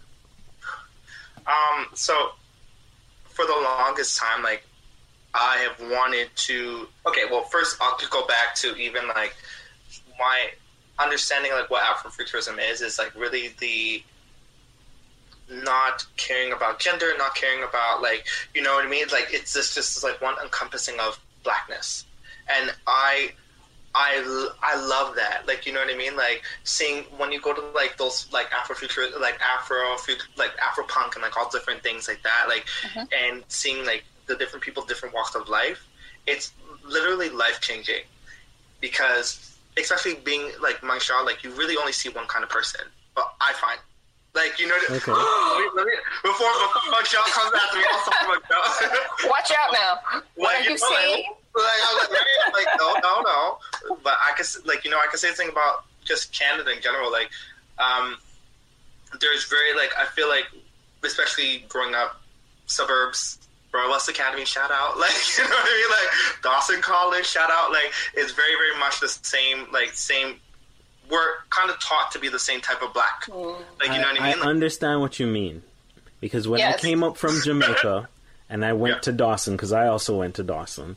So for the longest time, like, I have wanted to, okay, well, first I'll just go back to even like my understanding, like what Afrofuturism is like really the not caring about gender, not caring about, like, you know what I mean? Like, it's just like one encompassing of blackness. And I love that. Like, you know what I mean? Like, seeing when you go to like those like Afrofuturist, like Afropunk and like all different things like that, like, and seeing like the different people, different walks of life, it's literally life changing. Because especially being like Montreal, like you really only see one kind of person. But I find, like, you know, okay. before Montreal comes after me, I'll talk about Montreal. Watch out now. What are you saying? Like, I was like no. But I can, like, you know, I can say something about just Canada in general. Like, there's very, like, I feel like, especially growing up, suburbs, Royal West Academy, shout out. Like, you know what I mean? Like, Dawson College, shout out. Like, it's very, very much the same, like, we're kind of taught to be the same type of black. Like, you know what I mean? I understand what you mean. Because when I came up from Jamaica, and I went to Dawson, because I also went to Dawson,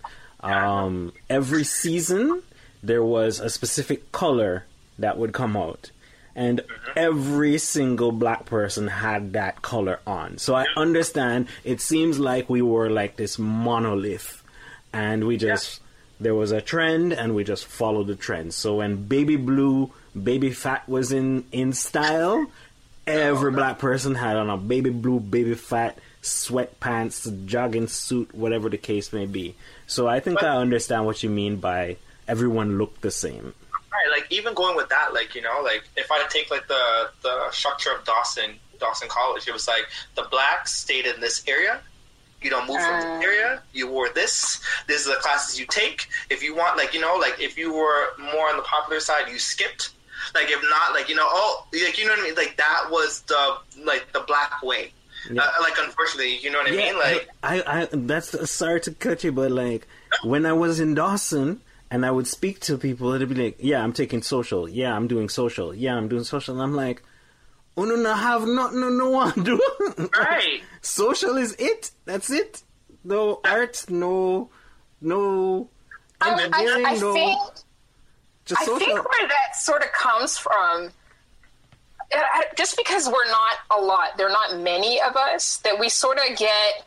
every season there was a specific color that would come out. and every single black person had that color on. So I understand it seems like we were like this monolith, and we just there was a trend and we just followed the trend. So when baby blue, baby fat was in style, every black person had on a baby blue, baby fat sweatpants, jogging suit, whatever the case may be. So I think I understand what you mean by everyone looked the same. Right, like even going with that, like, you know, like if I take like the structure of Dawson College, it was like the blacks stayed in this area. You don't move from this area. You wore this. This is the classes you take. If you want, like, you know, like if you were more on the popular side, you skipped. Like if not, like, you know, like, you know what I mean? Like that was the black way. Yeah. Like unfortunately, you know what I mean? Like I that's sorry to cut you, but like when I was in Dawson and I would speak to people, they'd be like, "Yeah, I'm taking social. Yeah, I'm doing social. Yeah, I'm doing social." And I'm like, "Oh no, have nothing no one do." Right. Social is it. That's it. No art. No. Engineering. I think. Just social. I think where that sort of comes from. Just because we're not a lot, there are not many of us, that we sort of get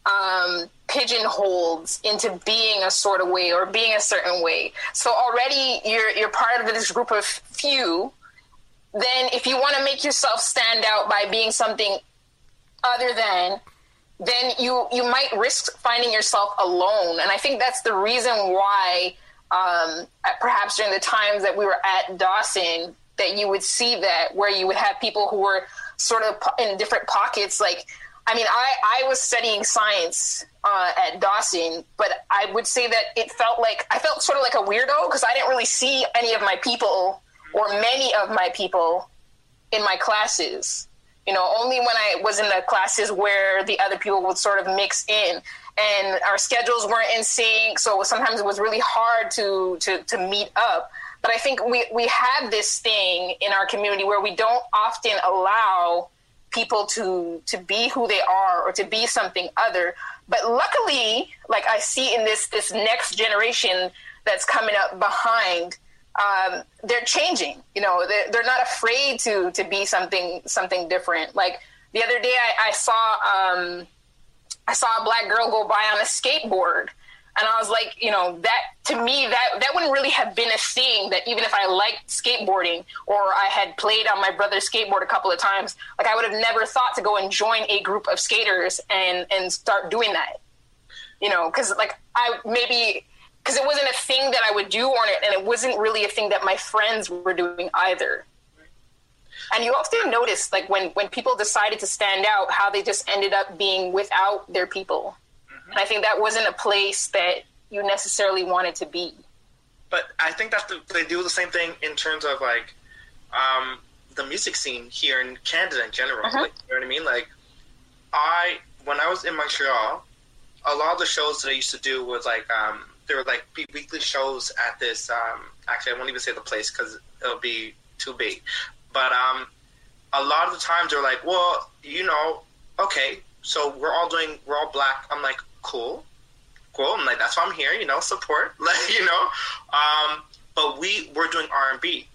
pigeonholed into being a sort of way or being a certain way. So already you're part of this group of few. Then if you want to make yourself stand out by being something other than, then you might risk finding yourself alone. And I think that's the reason why perhaps during the times that we were at Dawson, that you would see that, where you would have people who were sort of in different pockets. Like, I mean, I was studying science at Dawson, but I would say that I felt sort of like a weirdo because I didn't really see any of my people or many of my people in my classes. You know, only when I was in the classes where the other people would sort of mix in, and our schedules weren't in sync. So sometimes it was really hard to meet up. But I think we have this thing in our community where we don't often allow people to be who they are or to be something other. But luckily, like I see in this next generation that's coming up behind, they're changing. You know, they're not afraid to be something different. Like the other day, I saw a black girl go by on a skateboard. And I was like, you know, that to me, that wouldn't really have been a thing, that even if I liked skateboarding or I had played on my brother's skateboard a couple of times, like I would have never thought to go and join a group of skaters and start doing that, you know, because it wasn't a thing that I would do on it. And it wasn't really a thing that my friends were doing either. And you often notice, like when people decided to stand out, how they just ended up being without their people. And I think that wasn't a place that you necessarily wanted to be. But I think that they do the same thing in terms of like the music scene here in Canada in general. Like, you know what I mean? Like when I was in Montreal, a lot of the shows that I used to do was like there were like weekly shows at this. Actually, I won't even say the place because it'll be too big. But a lot of the times they're like, well, you know, okay, so we're all black. I'm like, cool. I'm like, that's why I'm here, you know, support, like, you know. But we're doing R&B.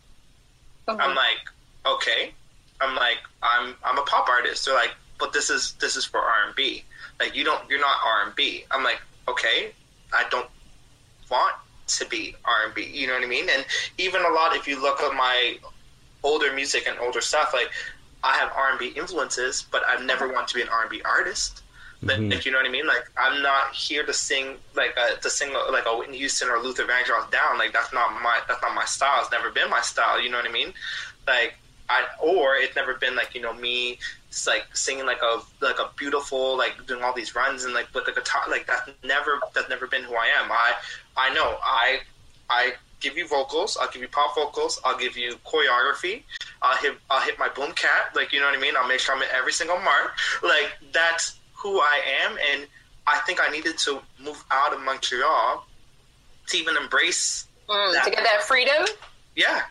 I'm like, okay. I'm like, I'm a pop artist. They're like, but this is for R&B. Like, you're not R&B. I'm like, okay, I don't want to be R&B. You know what I mean? And even a lot, if you look at my older music and older stuff, like I have R&B influences, but I've never wanted to be an R&B artist. Like, you know what I mean? Like, I'm not here to sing like a Whitney Houston or Luther Vandross down. Like, that's not my style. It's never been my style. You know what I mean? Like, it's never been like, you know, me like singing like a beautiful, like doing all these runs and like with the guitar. Like, that's never been who I am. I know I give you vocals. I'll give you pop vocals. I'll give you choreography. I'll hit my boom cat. Like, you know what I mean? I'll make sure I'm at every single mark. Like, that's who I am. And I think I needed to move out of Montreal to even embrace that. To get that freedom. Yeah.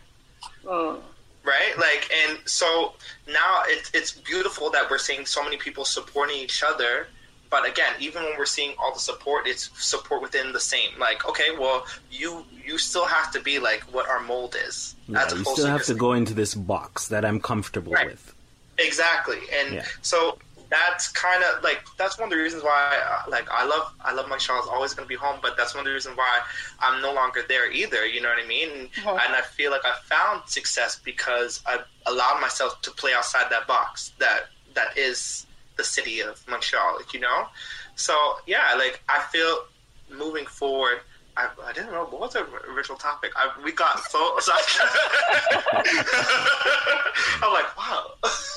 Right. Like, and so now it's beautiful that we're seeing so many people supporting each other but again, even when we're seeing all the support, it's support within the same. Like, okay, well, you still have to be like what our mold is. Yeah, you still have to go into this box that I'm comfortable with. Exactly, and so that's kind of like that's one of the reasons why I love Montreal. It's always going to be home, but that's one of the reasons why I'm no longer there either. You know what I mean? And I feel like I found success because I allowed myself to play outside that box that is the city of Montreal. You know, so yeah, like I feel moving forward. I didn't know what was the original topic. We got so I'm like, wow.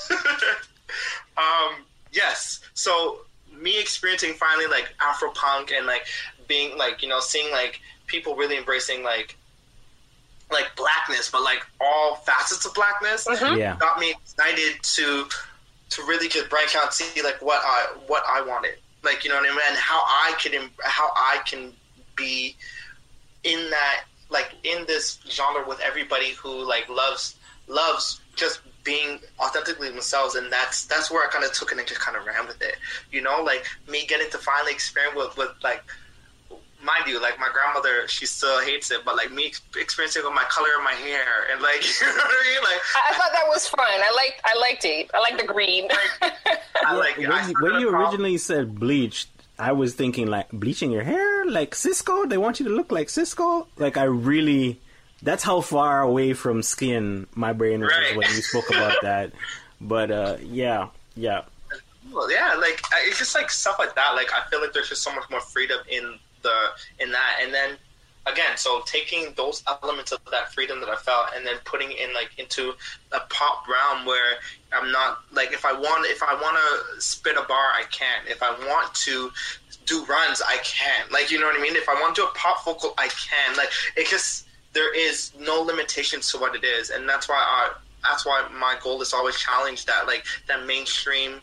Yes. So me experiencing finally like Afropunk and like being like, you know, seeing like people really embracing like blackness, but like all facets of blackness got me excited to really just branch out and see like what I wanted. Like, you know what I mean? And how I can be in that, like in this genre with everybody who like loves just being authentically themselves, and that's where I kind of took it and just kind of ran with it. You know, like me getting to finally experiment with like, mind you, like my grandmother, she still hates it, but like me experiencing with my color of my hair and like, you know what I mean? Like I thought that was fun. I liked it. I like the green. When you originally said bleached, I was thinking like bleaching your hair like Cisco. They want you to look like Cisco. Like that's how far away from skin my brain was when you spoke about that. But yeah. Well, yeah, like it's just like stuff like that. Like I feel like there's just so much more freedom in that, and then again, so taking those elements of that freedom that I felt, and then putting in like into a pop realm where I'm not like if I want to spit a bar, I can. If I want to do runs, I can. Like, you know what I mean? If I want to do a pop vocal, I can. Like it just there is no limitations to what it is, and that's why my goal is always challenge that, like that mainstream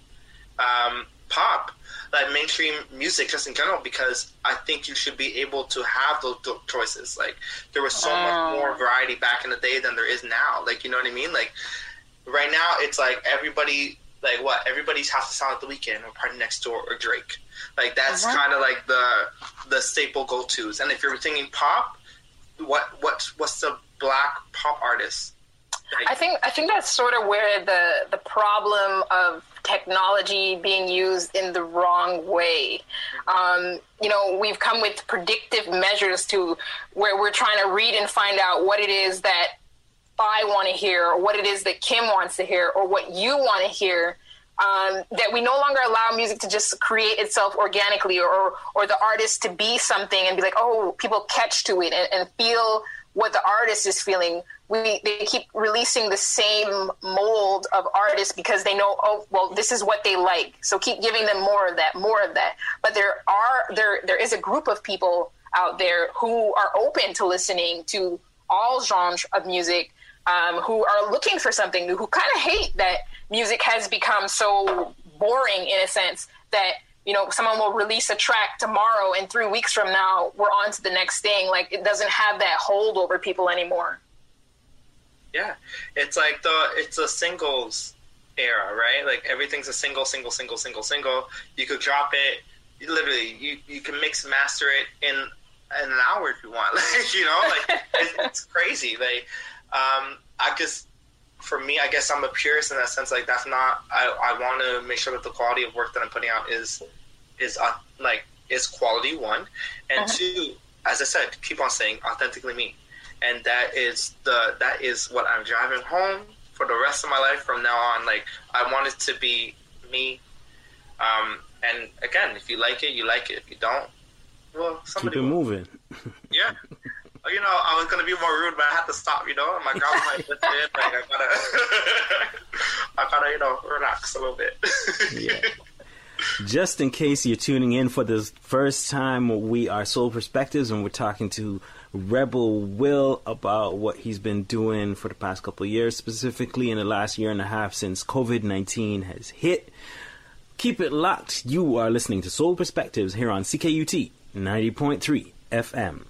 pop, like mainstream music just in general, because I think you should be able to have those choices. Like there was so much more variety back in the day than there is now. Like, you know what I mean? Like right now it's like everybody has to sound like The Weeknd or Party Next Door or Drake. Like that's kind of like the staple go-tos. And if you're thinking pop, what's the black pop artist? Like, I think that's sort of where the problem of technology being used in the wrong way. You know, we've come with predictive measures to where we're trying to read and find out what it is that I want to hear, or what it is that Kim wants to hear, or what you want to hear. That we no longer allow music to just create itself organically, or the artist to be something and be like, oh, people catch to it and feel what the artist is feeling. They keep releasing the same mold of artists because they know, oh, well, this is what they like. So keep giving them more of that. But there is a group of people out there who are open to listening to all genres of music, who are looking for something new, who kind of hate that music has become so boring in a sense that, you know, someone will release a track tomorrow and 3 weeks from now we're on to the next thing. Like it doesn't have that hold over people anymore. Yeah, it's like it's a singles era, right? Like everything's a single. You could drop it, literally. You can mix and master it in an hour if you want. Like, you know, like it's crazy. Like for me, I guess I'm a purist in that sense. Like that's not. I want to make sure that the quality of work that I'm putting out is quality, one, and two, as I said, keep on saying authentically me. And that is what I'm driving home for the rest of my life from now on. Like I want it to be me. And again, if you like it, you like it. If you don't, well, somebody keep it moving. Yeah. You know, I was gonna be more rude, but I had to stop. You know, my grandma might listen in. Like I gotta, you know, relax a little bit. Yeah. Just in case you're tuning in for the first time, we are Soul Perspectives, and we're talking to Rebel Will about what he's been doing for the past couple of years, specifically in the last year and a half since COVID-19 has hit. Keep it locked. You are listening to Soul Perspectives here on CKUT 90.3 FM.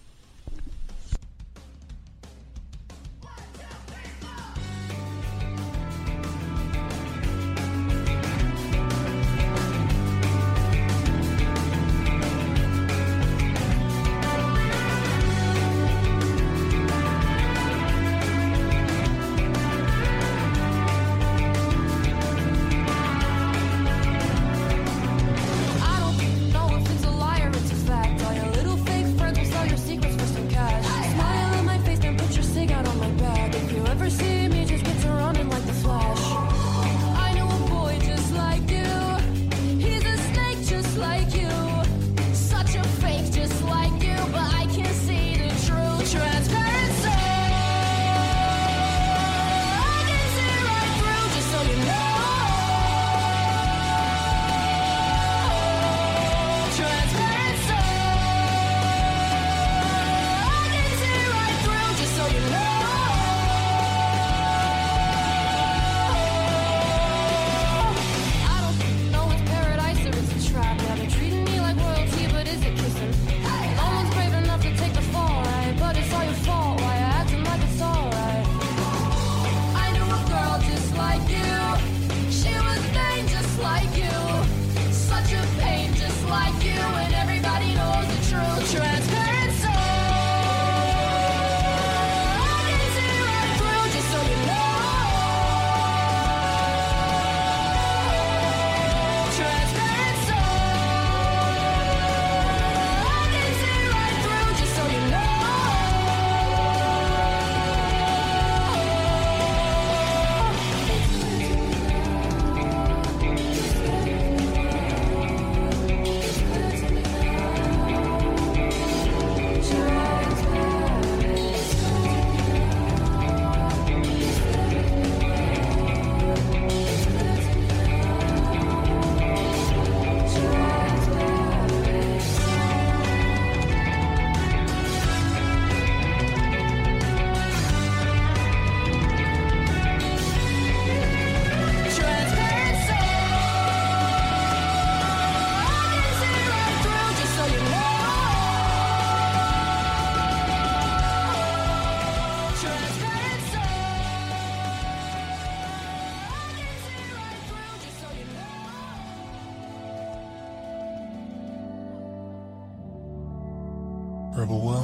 Rebel Will.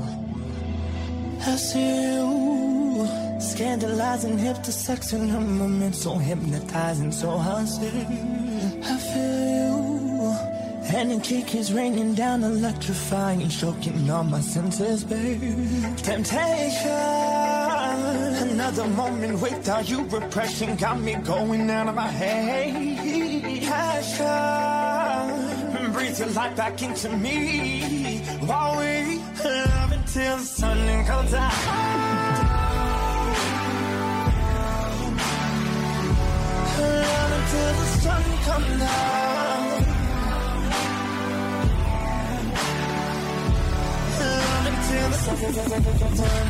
I see you scandalizing, hip to sex and her moment so hypnotizing, so I see, I feel you, and the kick is raining down, electrifying, choking all my senses, babe. Temptation, another moment without you, repression got me going out of my head. Passion, breathe your life back into me, while we love until the sun comes out. Love until the sun comes out. Love until the sun comes out.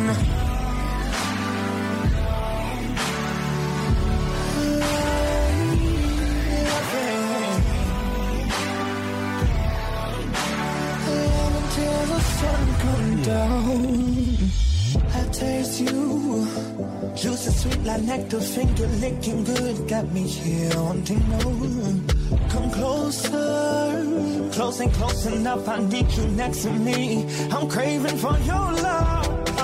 I taste you, juicy sweet like nectar, finger licking good, got me here wanting more. Come closer, close and close enough, I need you next to me. I'm craving for your love.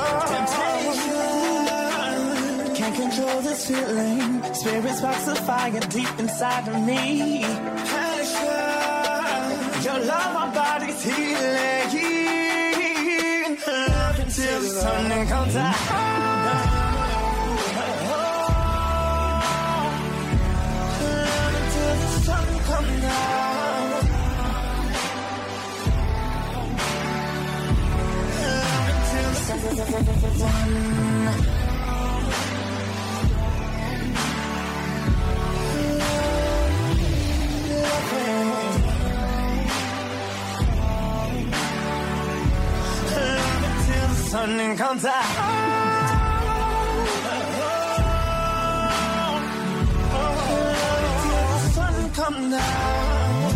Temptation, can't control this feeling. Spirit sparks a fire deep inside of me. Passion, your love, my body's healing. Love until the sun comes out. Love until the sun comes out. Love until the sun comes out. Sun comes out. Sun comes out.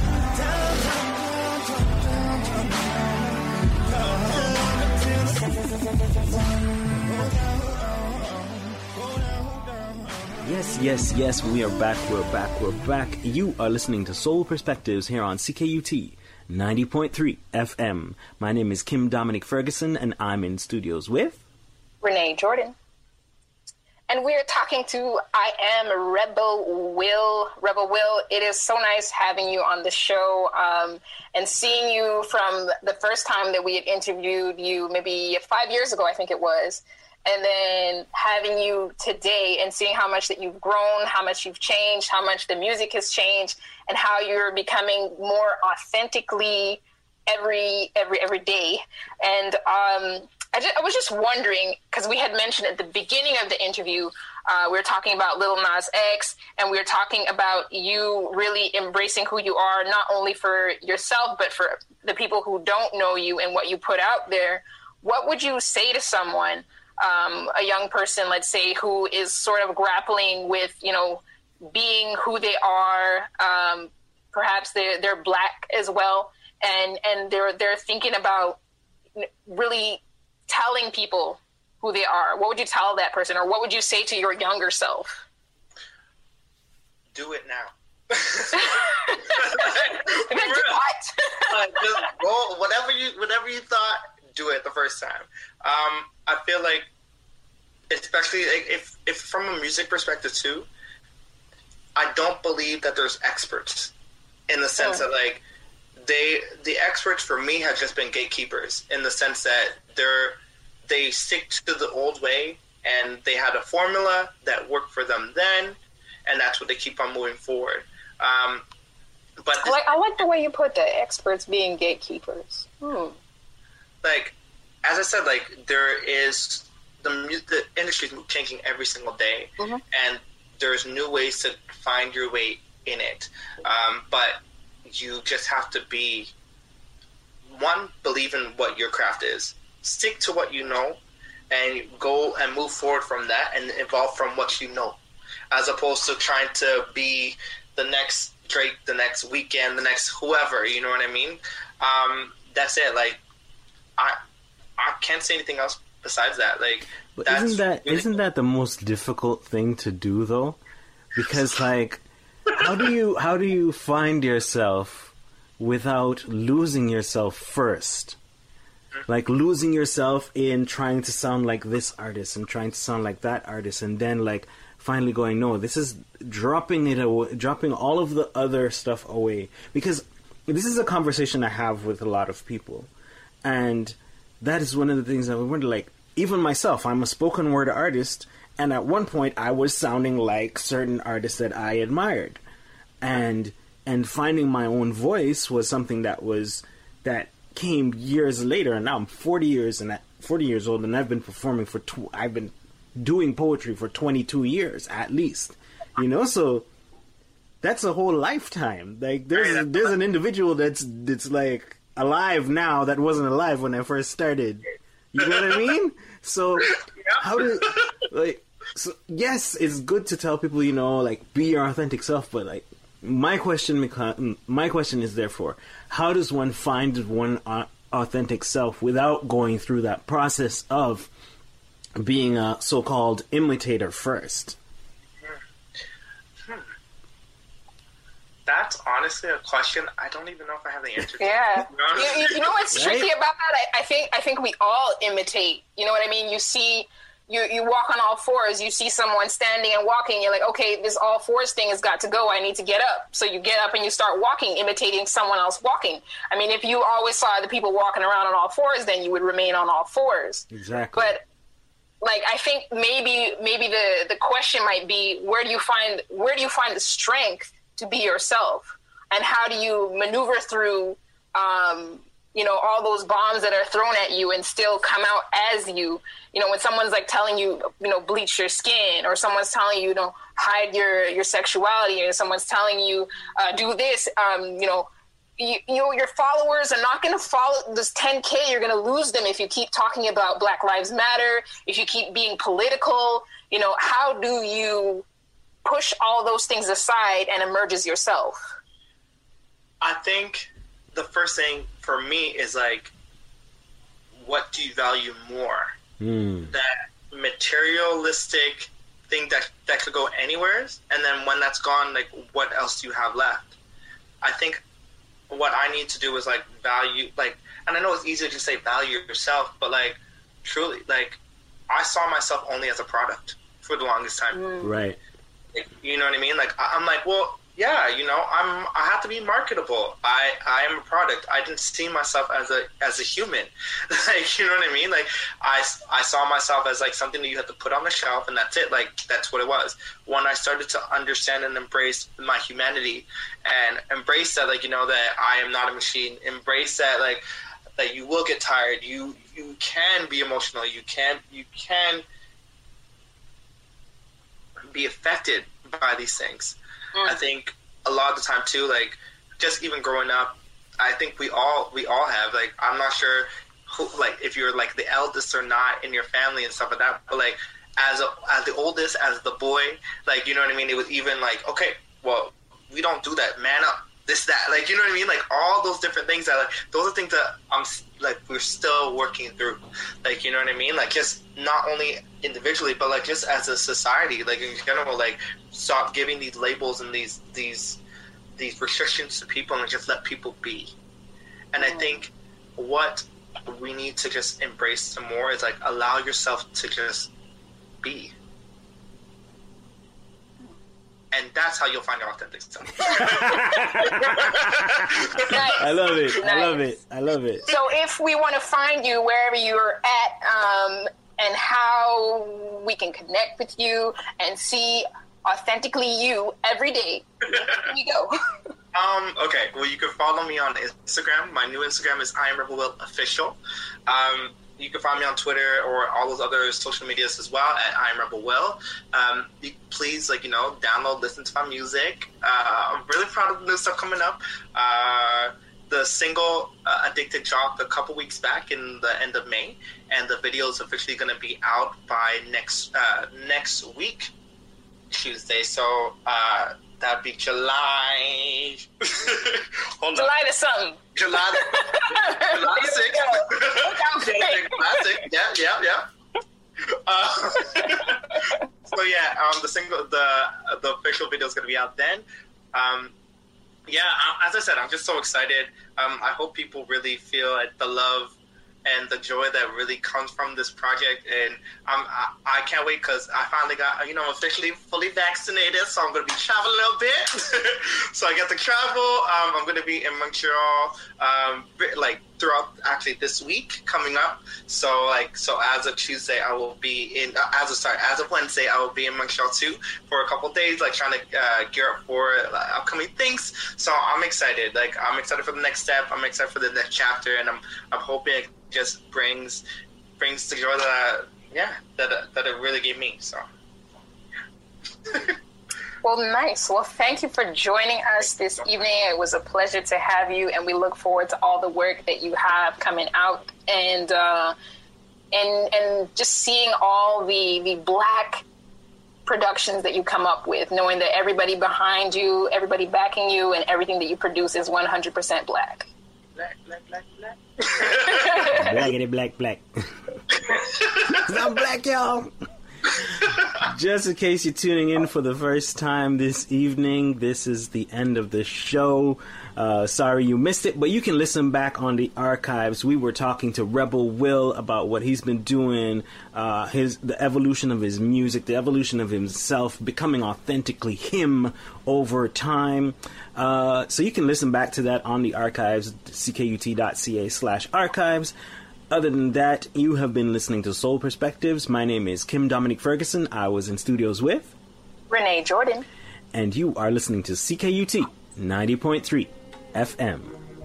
Yes, we are back, we're back. You are listening to Soul Perspectives here on CKUT 90.3 FM. My name is Kim Dominic Ferguson, and I'm in studios with Renee Jordan. And we're talking to I Am Rebel Will. Rebel Will, it is so nice having you on the show and seeing you from the first time that we had interviewed you, maybe 5 years ago, I think it was. And then having you today and seeing how much that you've grown, how much you've changed, how much the music has changed, and how you're becoming more authentically every day. And I was just wondering, because we had mentioned at the beginning of the interview, we were talking about Lil Nas X, and we were talking about you really embracing who you are, not only for yourself, but for the people who don't know you and what you put out there. What would you say to someone, a young person, let's say, who is sort of grappling with, being who they are, perhaps they're Black as well, and they're thinking about really telling people who they are? What would you tell that person, or what would you say to your younger self? Do it now. What? Just roll whatever you thought. Do it the first time. I feel like, especially if from a music perspective too, I don't believe that there's experts in the sense that the experts for me have just been gatekeepers in the sense that they stick to the old way and they had a formula that worked for them then, and that's what they keep on moving forward. But I like the way you put the experts being gatekeepers. Like, as I said, there is the industry is changing every single day, and there's new ways to find your way in it. But you just have to believe in what your craft is, stick to what you know, and go and move forward from that and evolve from what you know, as opposed to trying to be the next Drake, the next Weeknd, the next whoever, you know what I mean? That's it. I can't say anything else besides that. Isn't that the most difficult thing to do though? Because how do you find yourself without losing yourself first? Like losing yourself in trying to sound like this artist and trying to sound like that artist, and then like finally going, no, this is dropping it away, dropping all of the other stuff away. Because this is a conversation I have with a lot of people, and that is one of the things that we wonder. Like, even myself, I'm a spoken word artist, and at one point I was sounding like certain artists that I admired, and finding my own voice was something that came years later. And now I'm 40 years old, and I've been performing I've been doing poetry for 22 years at least, so that's a whole lifetime. Like there's an individual that's like alive now that wasn't alive when I first started. You know what I mean? So yes, it's good to tell people, like, be your authentic self, but like my question is therefore, how does one find one authentic self without going through that process of being a so-called imitator first? That's honestly a question I don't even know if I have the answer to. Yeah. You know what's tricky about that? I think we all imitate. You know what I mean? You see, you walk on all fours, you see someone standing and walking, you're like, okay, this all fours thing has got to go, I need to get up. So you get up and you start walking, imitating someone else walking. I mean, if you always saw the people walking around on all fours, then you would remain on all fours. Exactly. But like, I think maybe the question might be, where do you find the strength to be yourself, and how do you maneuver through all those bombs that are thrown at you and still come out as you? When someone's like telling you, bleach your skin, or someone's telling you, hide your sexuality, or someone's telling you, do this, your followers are not going to follow this 10K. You're going to lose them if you keep talking about Black Lives Matter, if you keep being political. How do you push all those things aside and emerge as yourself? I think the first thing for me is like, what do you value more? That materialistic thing that could go anywhere, and then when that's gone, like, what else do you have left? I think what I need to do is like value, like, and I know it's easier to say value yourself, but like truly, like, I saw myself only as a product for the longest time. Right. Like, you know what I mean? Like, I'm like, well, yeah, I have to be marketable. I am a product. I didn't see myself as a human. Like, you know what I mean? Like, I saw myself as like something that you have to put on the shelf, and that's it. Like, that's what it was. When I started to understand and embrace my humanity, and embrace that, like, that I am not a machine. Embrace that, like, that you will get tired. You can be emotional. You can be affected by these things. I think a lot of the time too, like, just even growing up, I think we all have, like, I'm not sure who, like, if you're like the eldest or not in your family and stuff like that, but like as the oldest, as the boy, like, you know what I mean, it was even like, okay, well, we don't do that, man up, this, that, like, you know what I mean, like, all those different things that, like, those are things that I'm like, we're still working through, like, you know what I mean, like, just not only individually, but like just as a society, like, in general, like, stop giving these labels and these restrictions to people, and just let people be. And I think what we need to just embrace some more is like, allow yourself to just be. And that's how you'll find your authentic self. I love it. Nice. I love it. So if we want to find you wherever you're at, and how we can connect with you and see authentically you every day, where can we go? Okay, well, you can follow me on Instagram. My new Instagram is I Am Rebel Will Official. You can find me on Twitter or all those other social medias as well at I Am Rebel Will. Please, like, download, listen to my music. I'm really proud of the new stuff coming up. The single Addicted dropped a couple weeks back in the end of May, and the video is officially going to be out by next week, Tuesday. So that'd be July. Hold July to something. July 6th. Yeah. So yeah, the single, the official video is going to be out then. As I said, I'm just so excited. I hope people really feel the love and the joy that really comes from this project. And I can't wait because I finally got, officially fully vaccinated, so I'm going to be traveling a bit. So I get to travel. I'm going to be in Montreal, throughout actually this week coming up. So as of Tuesday, I will be in, as of Wednesday, I will be in Montreal too for a couple of days, trying to gear up for upcoming things. So I'm excited. I'm excited for the next step. I'm excited for the next chapter, and I'm hoping it just brings the joy that it really gave me. So. Well, nice. Well, thank you for joining us this evening. It was a pleasure to have you, and we look forward to all the work that you have coming out, and just seeing all the Black productions that you come up with, knowing that everybody behind you, everybody backing you, and everything that you produce is 100% Black. Black, black, black, black. Blackity black, black. I'm Black, y'all. Just in case you're tuning in for the first time this evening, this is the end of the show. Sorry you missed it, but you can listen back on the archives. We were talking to Rebel Will about what he's been doing, the evolution of his music, the evolution of himself, becoming authentically him over time. So you can listen back to that on the archives, ckut.ca/archives. Other than that, you have been listening to Soul Perspectives. My name is Kim Dominic Ferguson. I was in studios with Renee Jordan. And you are listening to CKUT 90.3 FM.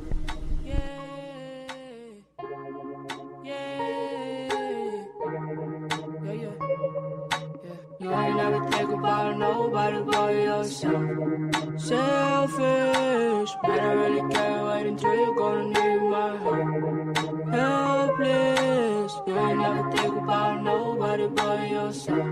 You ain't never think about nobody but yourself. Selfish, man, I really can't wait until you're gonna need my help. Helpless, you ain't never think about nobody but yourself.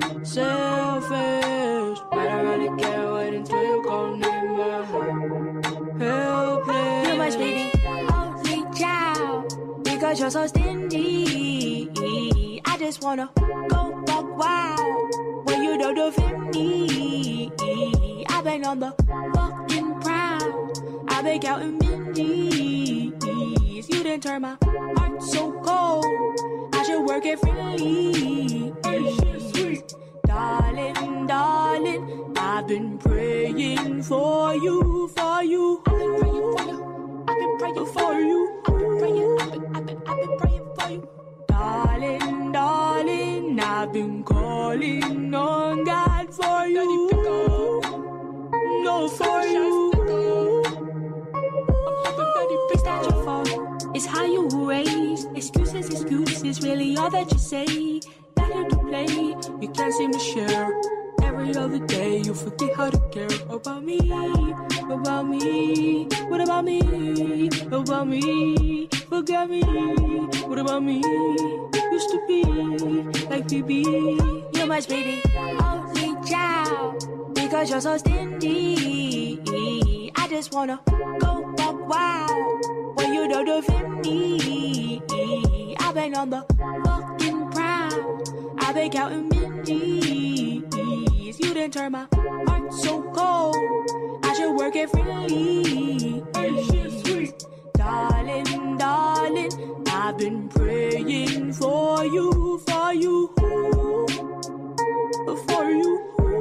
Selfish, man, I really can't wait until you're gonna need my help. Helpless, you must be the only child because you're so stingy. I just wanna go buck wild when you don't defend me. I've been on the fucking prowl. I've been counting minties. You didn't turn my heart so cold. I should work it freely. Darling, darling, I've been praying for you, for you. I've been praying for you. I've been praying for you. Darling, darling, I've been calling on God for you. No, for you. It's not your fault. It's how you were raised. Excuses, really all that you say. Better to play, you can't seem to share. Every other day you forget how to care about me. About me. What about me? About me. Forget me. What about me? Used to be like BB. You must be the only child because you're so stingy. I just wanna go buck wild when you don't defend me. I've been on the fucking prowl. I've been counting minties. You didn't turn my heart so cold. I should work it freely. Darling, darling, I've been praying for you, for you, for you.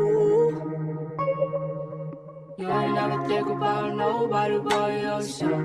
You ain't never think about nobody but yourself.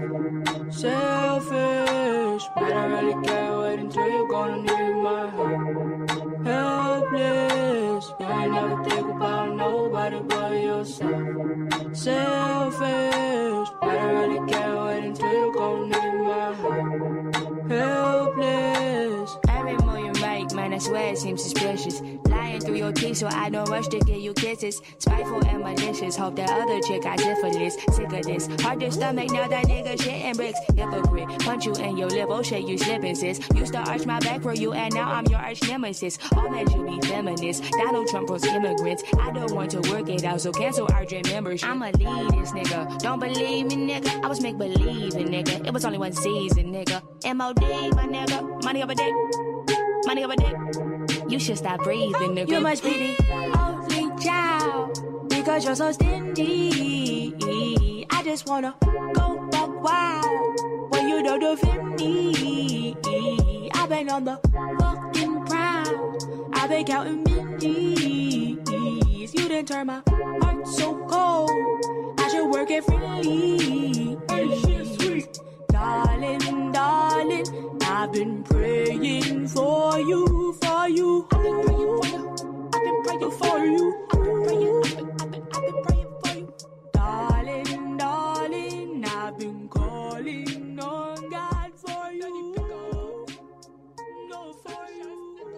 Selfish, man, I really can't wait until you're gonna need my help. Helpless, you ain't never think about nobody but yourself. Selfish, man, I really can't wait until you're gonna need my help. Helpless. Every move you make, man, I swear it seems suspicious. Lying through your teeth so I don't rush to give you kisses. Spiteful and malicious, hope that other chick got syphilis. Sick of this, hard to stomach now that nigga shitting bricks. Hypocrite, punch you in your lip, oh shit, you slipping sis. Used to arch my back for you and now I'm your arch nemesis. All that you be feminist, Donald Trump pros immigrants. I don't want to work it out, so cancel our dream membership. I'ma lead this nigga, don't believe me nigga. I was make believing nigga, it was only one season nigga. MOD my nigga, money over dick. Money over dick. You should stop breathing, nigga. You must be the only child because you're so stingy. I just wanna go buck wild when you don't you're defending me. I've been on the fucking prowl. I've been counting minties. You didn't turn my heart so cold. I should work it freely. Darling, darling, I've been praying for you, for you. I've been praying for you. I've been praying for you. I've been praying for you. Darling, darling, I've been calling on God for you. No, for you.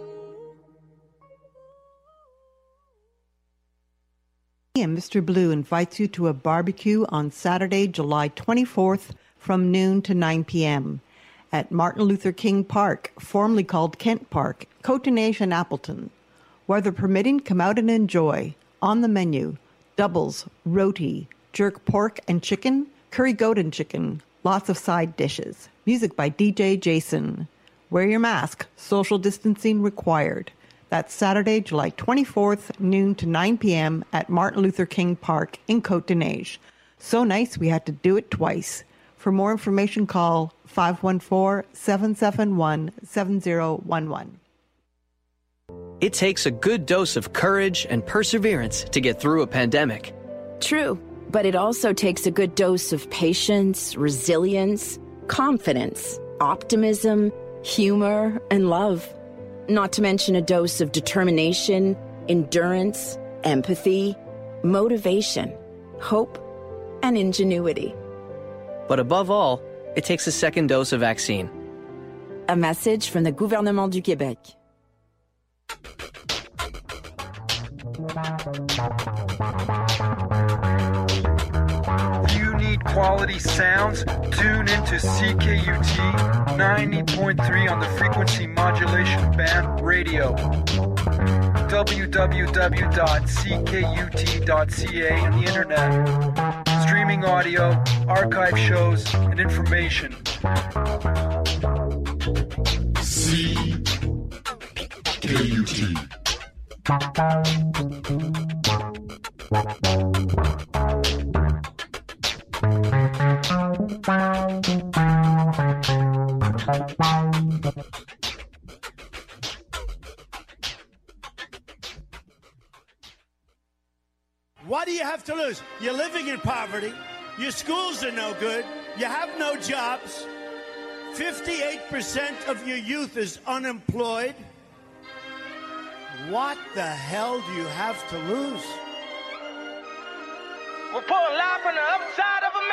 And Mr. Blue invites you to a barbecue on Saturday, July 24th from noon to 9 p.m. at Martin Luther King Park, formerly called Kent Park, Cotonage and Appleton. Weather permitting, come out and enjoy. On the menu, doubles, roti, jerk pork and chicken, curry goat and chicken, lots of side dishes. Music by DJ Jason. Wear your mask, social distancing required. That's Saturday, July 24th, noon to 9 p.m. at Martin Luther King Park in Cotonage. So nice we had to do it twice. For more information, call 514-771-7011. It takes a good dose of courage and perseverance to get through a pandemic. True, but it also takes a good dose of patience, resilience, confidence, optimism, humor, and love. Not to mention a dose of determination, endurance, empathy, motivation, hope, and ingenuity. But above all, it takes a second dose of vaccine. A message from the Gouvernement du Québec. You need quality sounds? Tune into CKUT 90.3 on the frequency modulation band radio. www.ckut.ca on the internet. Streaming audio, archive shows, and information. CKUT. What do you have to lose? You're living in poverty. Your schools are no good. You have no jobs. 58% of your youth is unemployed. What the hell do you have to lose? Reporting live from the other side of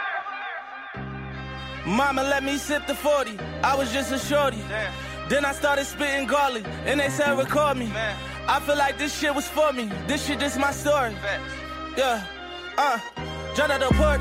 America. Mama let me sip the 40. I was just a shorty. Damn. Then I started spitting garlic, and they said record me. Man. I feel like this shit was for me. This shit just my story. Facts. Yeah, jump out the porch,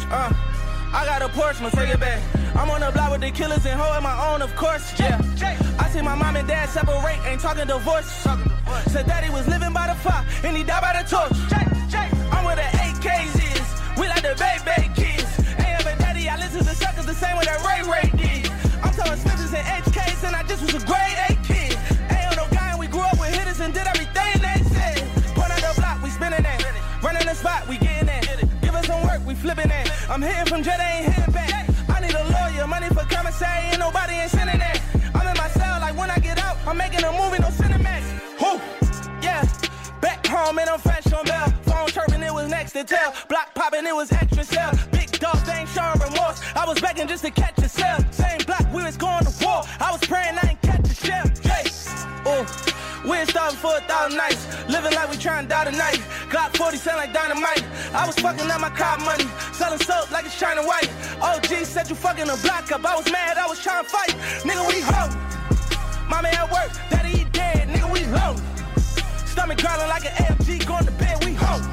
I got a porch, I'ma take it back. I'm on the block with the killers and holding my own, of course, yeah. I see my mom and dad separate, ain't talking divorce. Said daddy was living by the fire, and he died by the torch. I'm where the AKs is, we like the baby kids. Ain't ever daddy, I listen to suckers the same way that Ray did. I'm talking Smithers and HKs, and I just was a grade A kid. Ain't on no guy, and we grew up with hitters and did everything they said. Point out the block, we spinning that. Running the spot, we getting that. Give us some work, we flipping that. I'm hitting from jet, I ain't hitting back. I need a lawyer, money for commissary, ain't nobody ain't sending that. I'm in my cell, like when I get out, I'm making a movie, no Cinemax. Who? Yeah. Back home and I'm fresh on bell. Phone chirping, it was next to tell. Block popping, it was extra cell. Big dogs, they ain't showing remorse. I was begging just to catch a cell. Same block, we was going to war. I was praying I ain't catch a shell. Hey. Ooh. We ain't starving for 1,000 nights. Living like we trying to die tonight. Glock 40 sound like dynamite. I was fucking up my car money. Selling soap like it's China white. OG said you fucking a block up. I was mad, I was trying to fight. Nigga, we home. Mommy at work, daddy he dead. Nigga, we home. Stomach growling like an AFG. Going to bed, we home.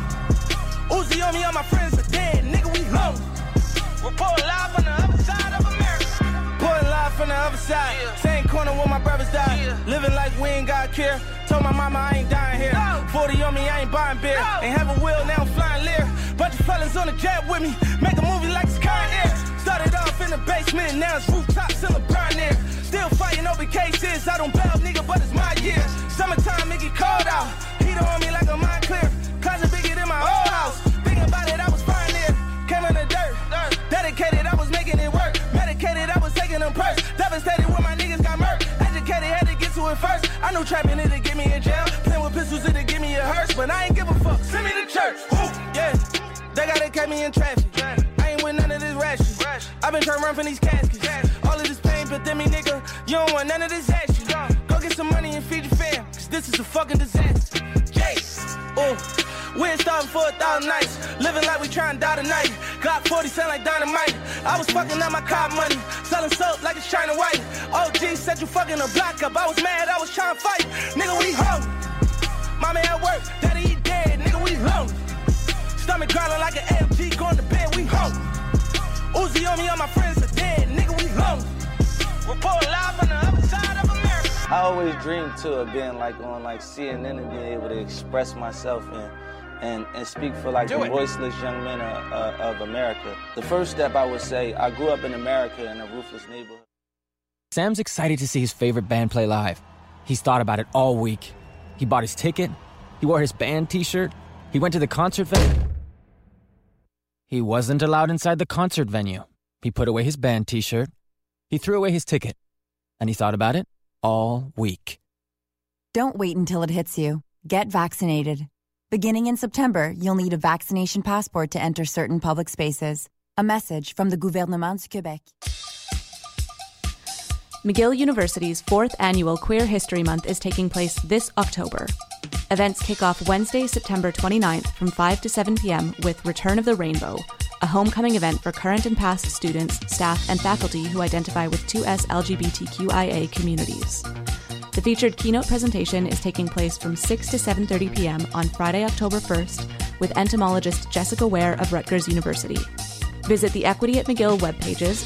Uzi on me, all my friends are dead. Nigga, we home. Report live on the other side of America. Reporting live from the other side. Yeah. Same corner where my brothers died. Yeah. Living like we ain't got care. Told my mama I ain't dying here. No. 40 on me, I ain't buying beer. No. Ain't have a wheel, now I'm flying Lear. Bunch of fellas on the jet with me. Make a movie like it's Con Air. Started off in the basement, now it's rooftops in LeBron there. Still fighting over cases. I don't bail, nigga, but it's my year. Summertime, it get cold out. Heater on me like a mind clear. Closet bigger than my old house. Thinking about it, I was fine there. Came in the dirt. Dedicated, I was making it work. Medicated, I was taking a new trapping, it'll get me in jail. Playing with pistols, it'll give me a hearse. But I ain't give a fuck, send me to church. Yeah, they gotta catch me in traffic. I ain't with none of this rat shit. I've been trying to run from these caskets. All of this pain, but then me, nigga, you don't want none of this action. Go get some money and feed your fam, cause this is a fucking disaster. We ain't starving for 1,000 nights. Living like we trying to die tonight. Got 40 cent like dynamite. I was fucking up my car money. Selling soap like it's China White. OG said you fucking a block up. I was mad, I was trying to fight. Nigga, we hungry. Mama at work, daddy he dead. Nigga, we hungry. Stomach growling like an AMG. Going to bed, we hungry. Uzi on me, all my friends are dead. Nigga, we hungry. Report live on the other side of America. I always dreamed too of being like on like CNN and being able to express myself and speak for like the voiceless young men of America. The first step I would say, I grew up in America in a roofless neighborhood. Sam's excited to see his favorite band play live. He's thought about it all week. He bought his ticket. He wore his band t-shirt. He went to the concert venue. He wasn't allowed inside the concert venue. He put away his band t-shirt. He threw away his ticket. And he thought about it all week. Don't wait until it hits you. Get vaccinated. Beginning in September, you'll need a vaccination passport to enter certain public spaces. A message from the Gouvernement du Québec. McGill University's 4th annual Queer History Month is taking place this October. Events kick off Wednesday, September 29th from 5 to 7 p.m. with Return of the Rainbow, a homecoming event for current and past students, staff, and faculty who identify with 2S LGBTQIA communities. The featured keynote presentation is taking place from 6 to 7:30 p.m. on Friday, October 1st, with entomologist Jessica Ware of Rutgers University. Visit the Equity at McGill webpages,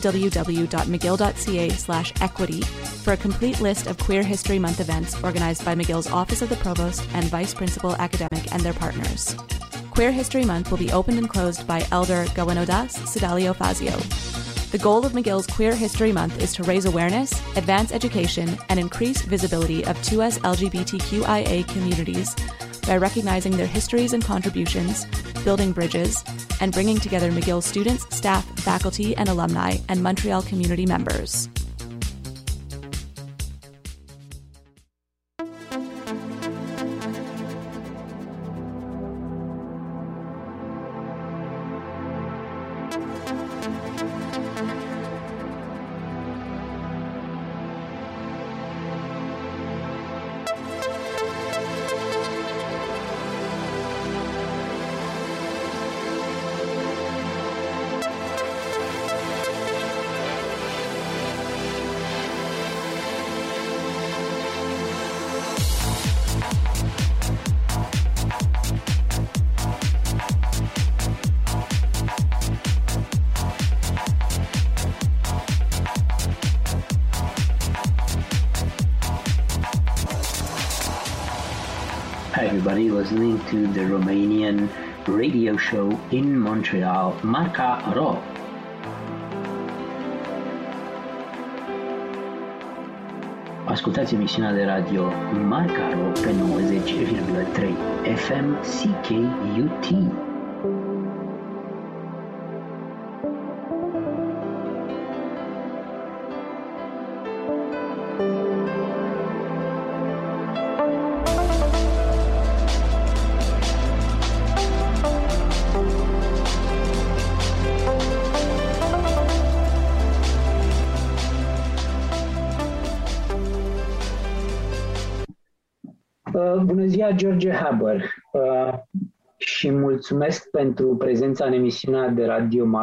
www.mcgill.ca/equity, for a complete list of Queer History Month events organized by McGill's Office of the Provost and Vice Principal Academic and their partners. Queer History Month will be opened and closed by Elder Gawanodas Sedalio Fazio. The goal of McGill's Queer History Month is to raise awareness, advance education, and increase visibility of 2S LGBTQIA communities by recognizing their histories and contributions, building bridges, and bringing together McGill students, staff, faculty, and alumni, and Montreal community members. Hi everybody, listening to the Romanian radio show in Montreal, Marca Ro. Ascultați emisiunea de radio Marca Ro pe 90,3 FM CKUT. Bună ziua, George Haber, și mulțumesc pentru prezența în emisiunea de radio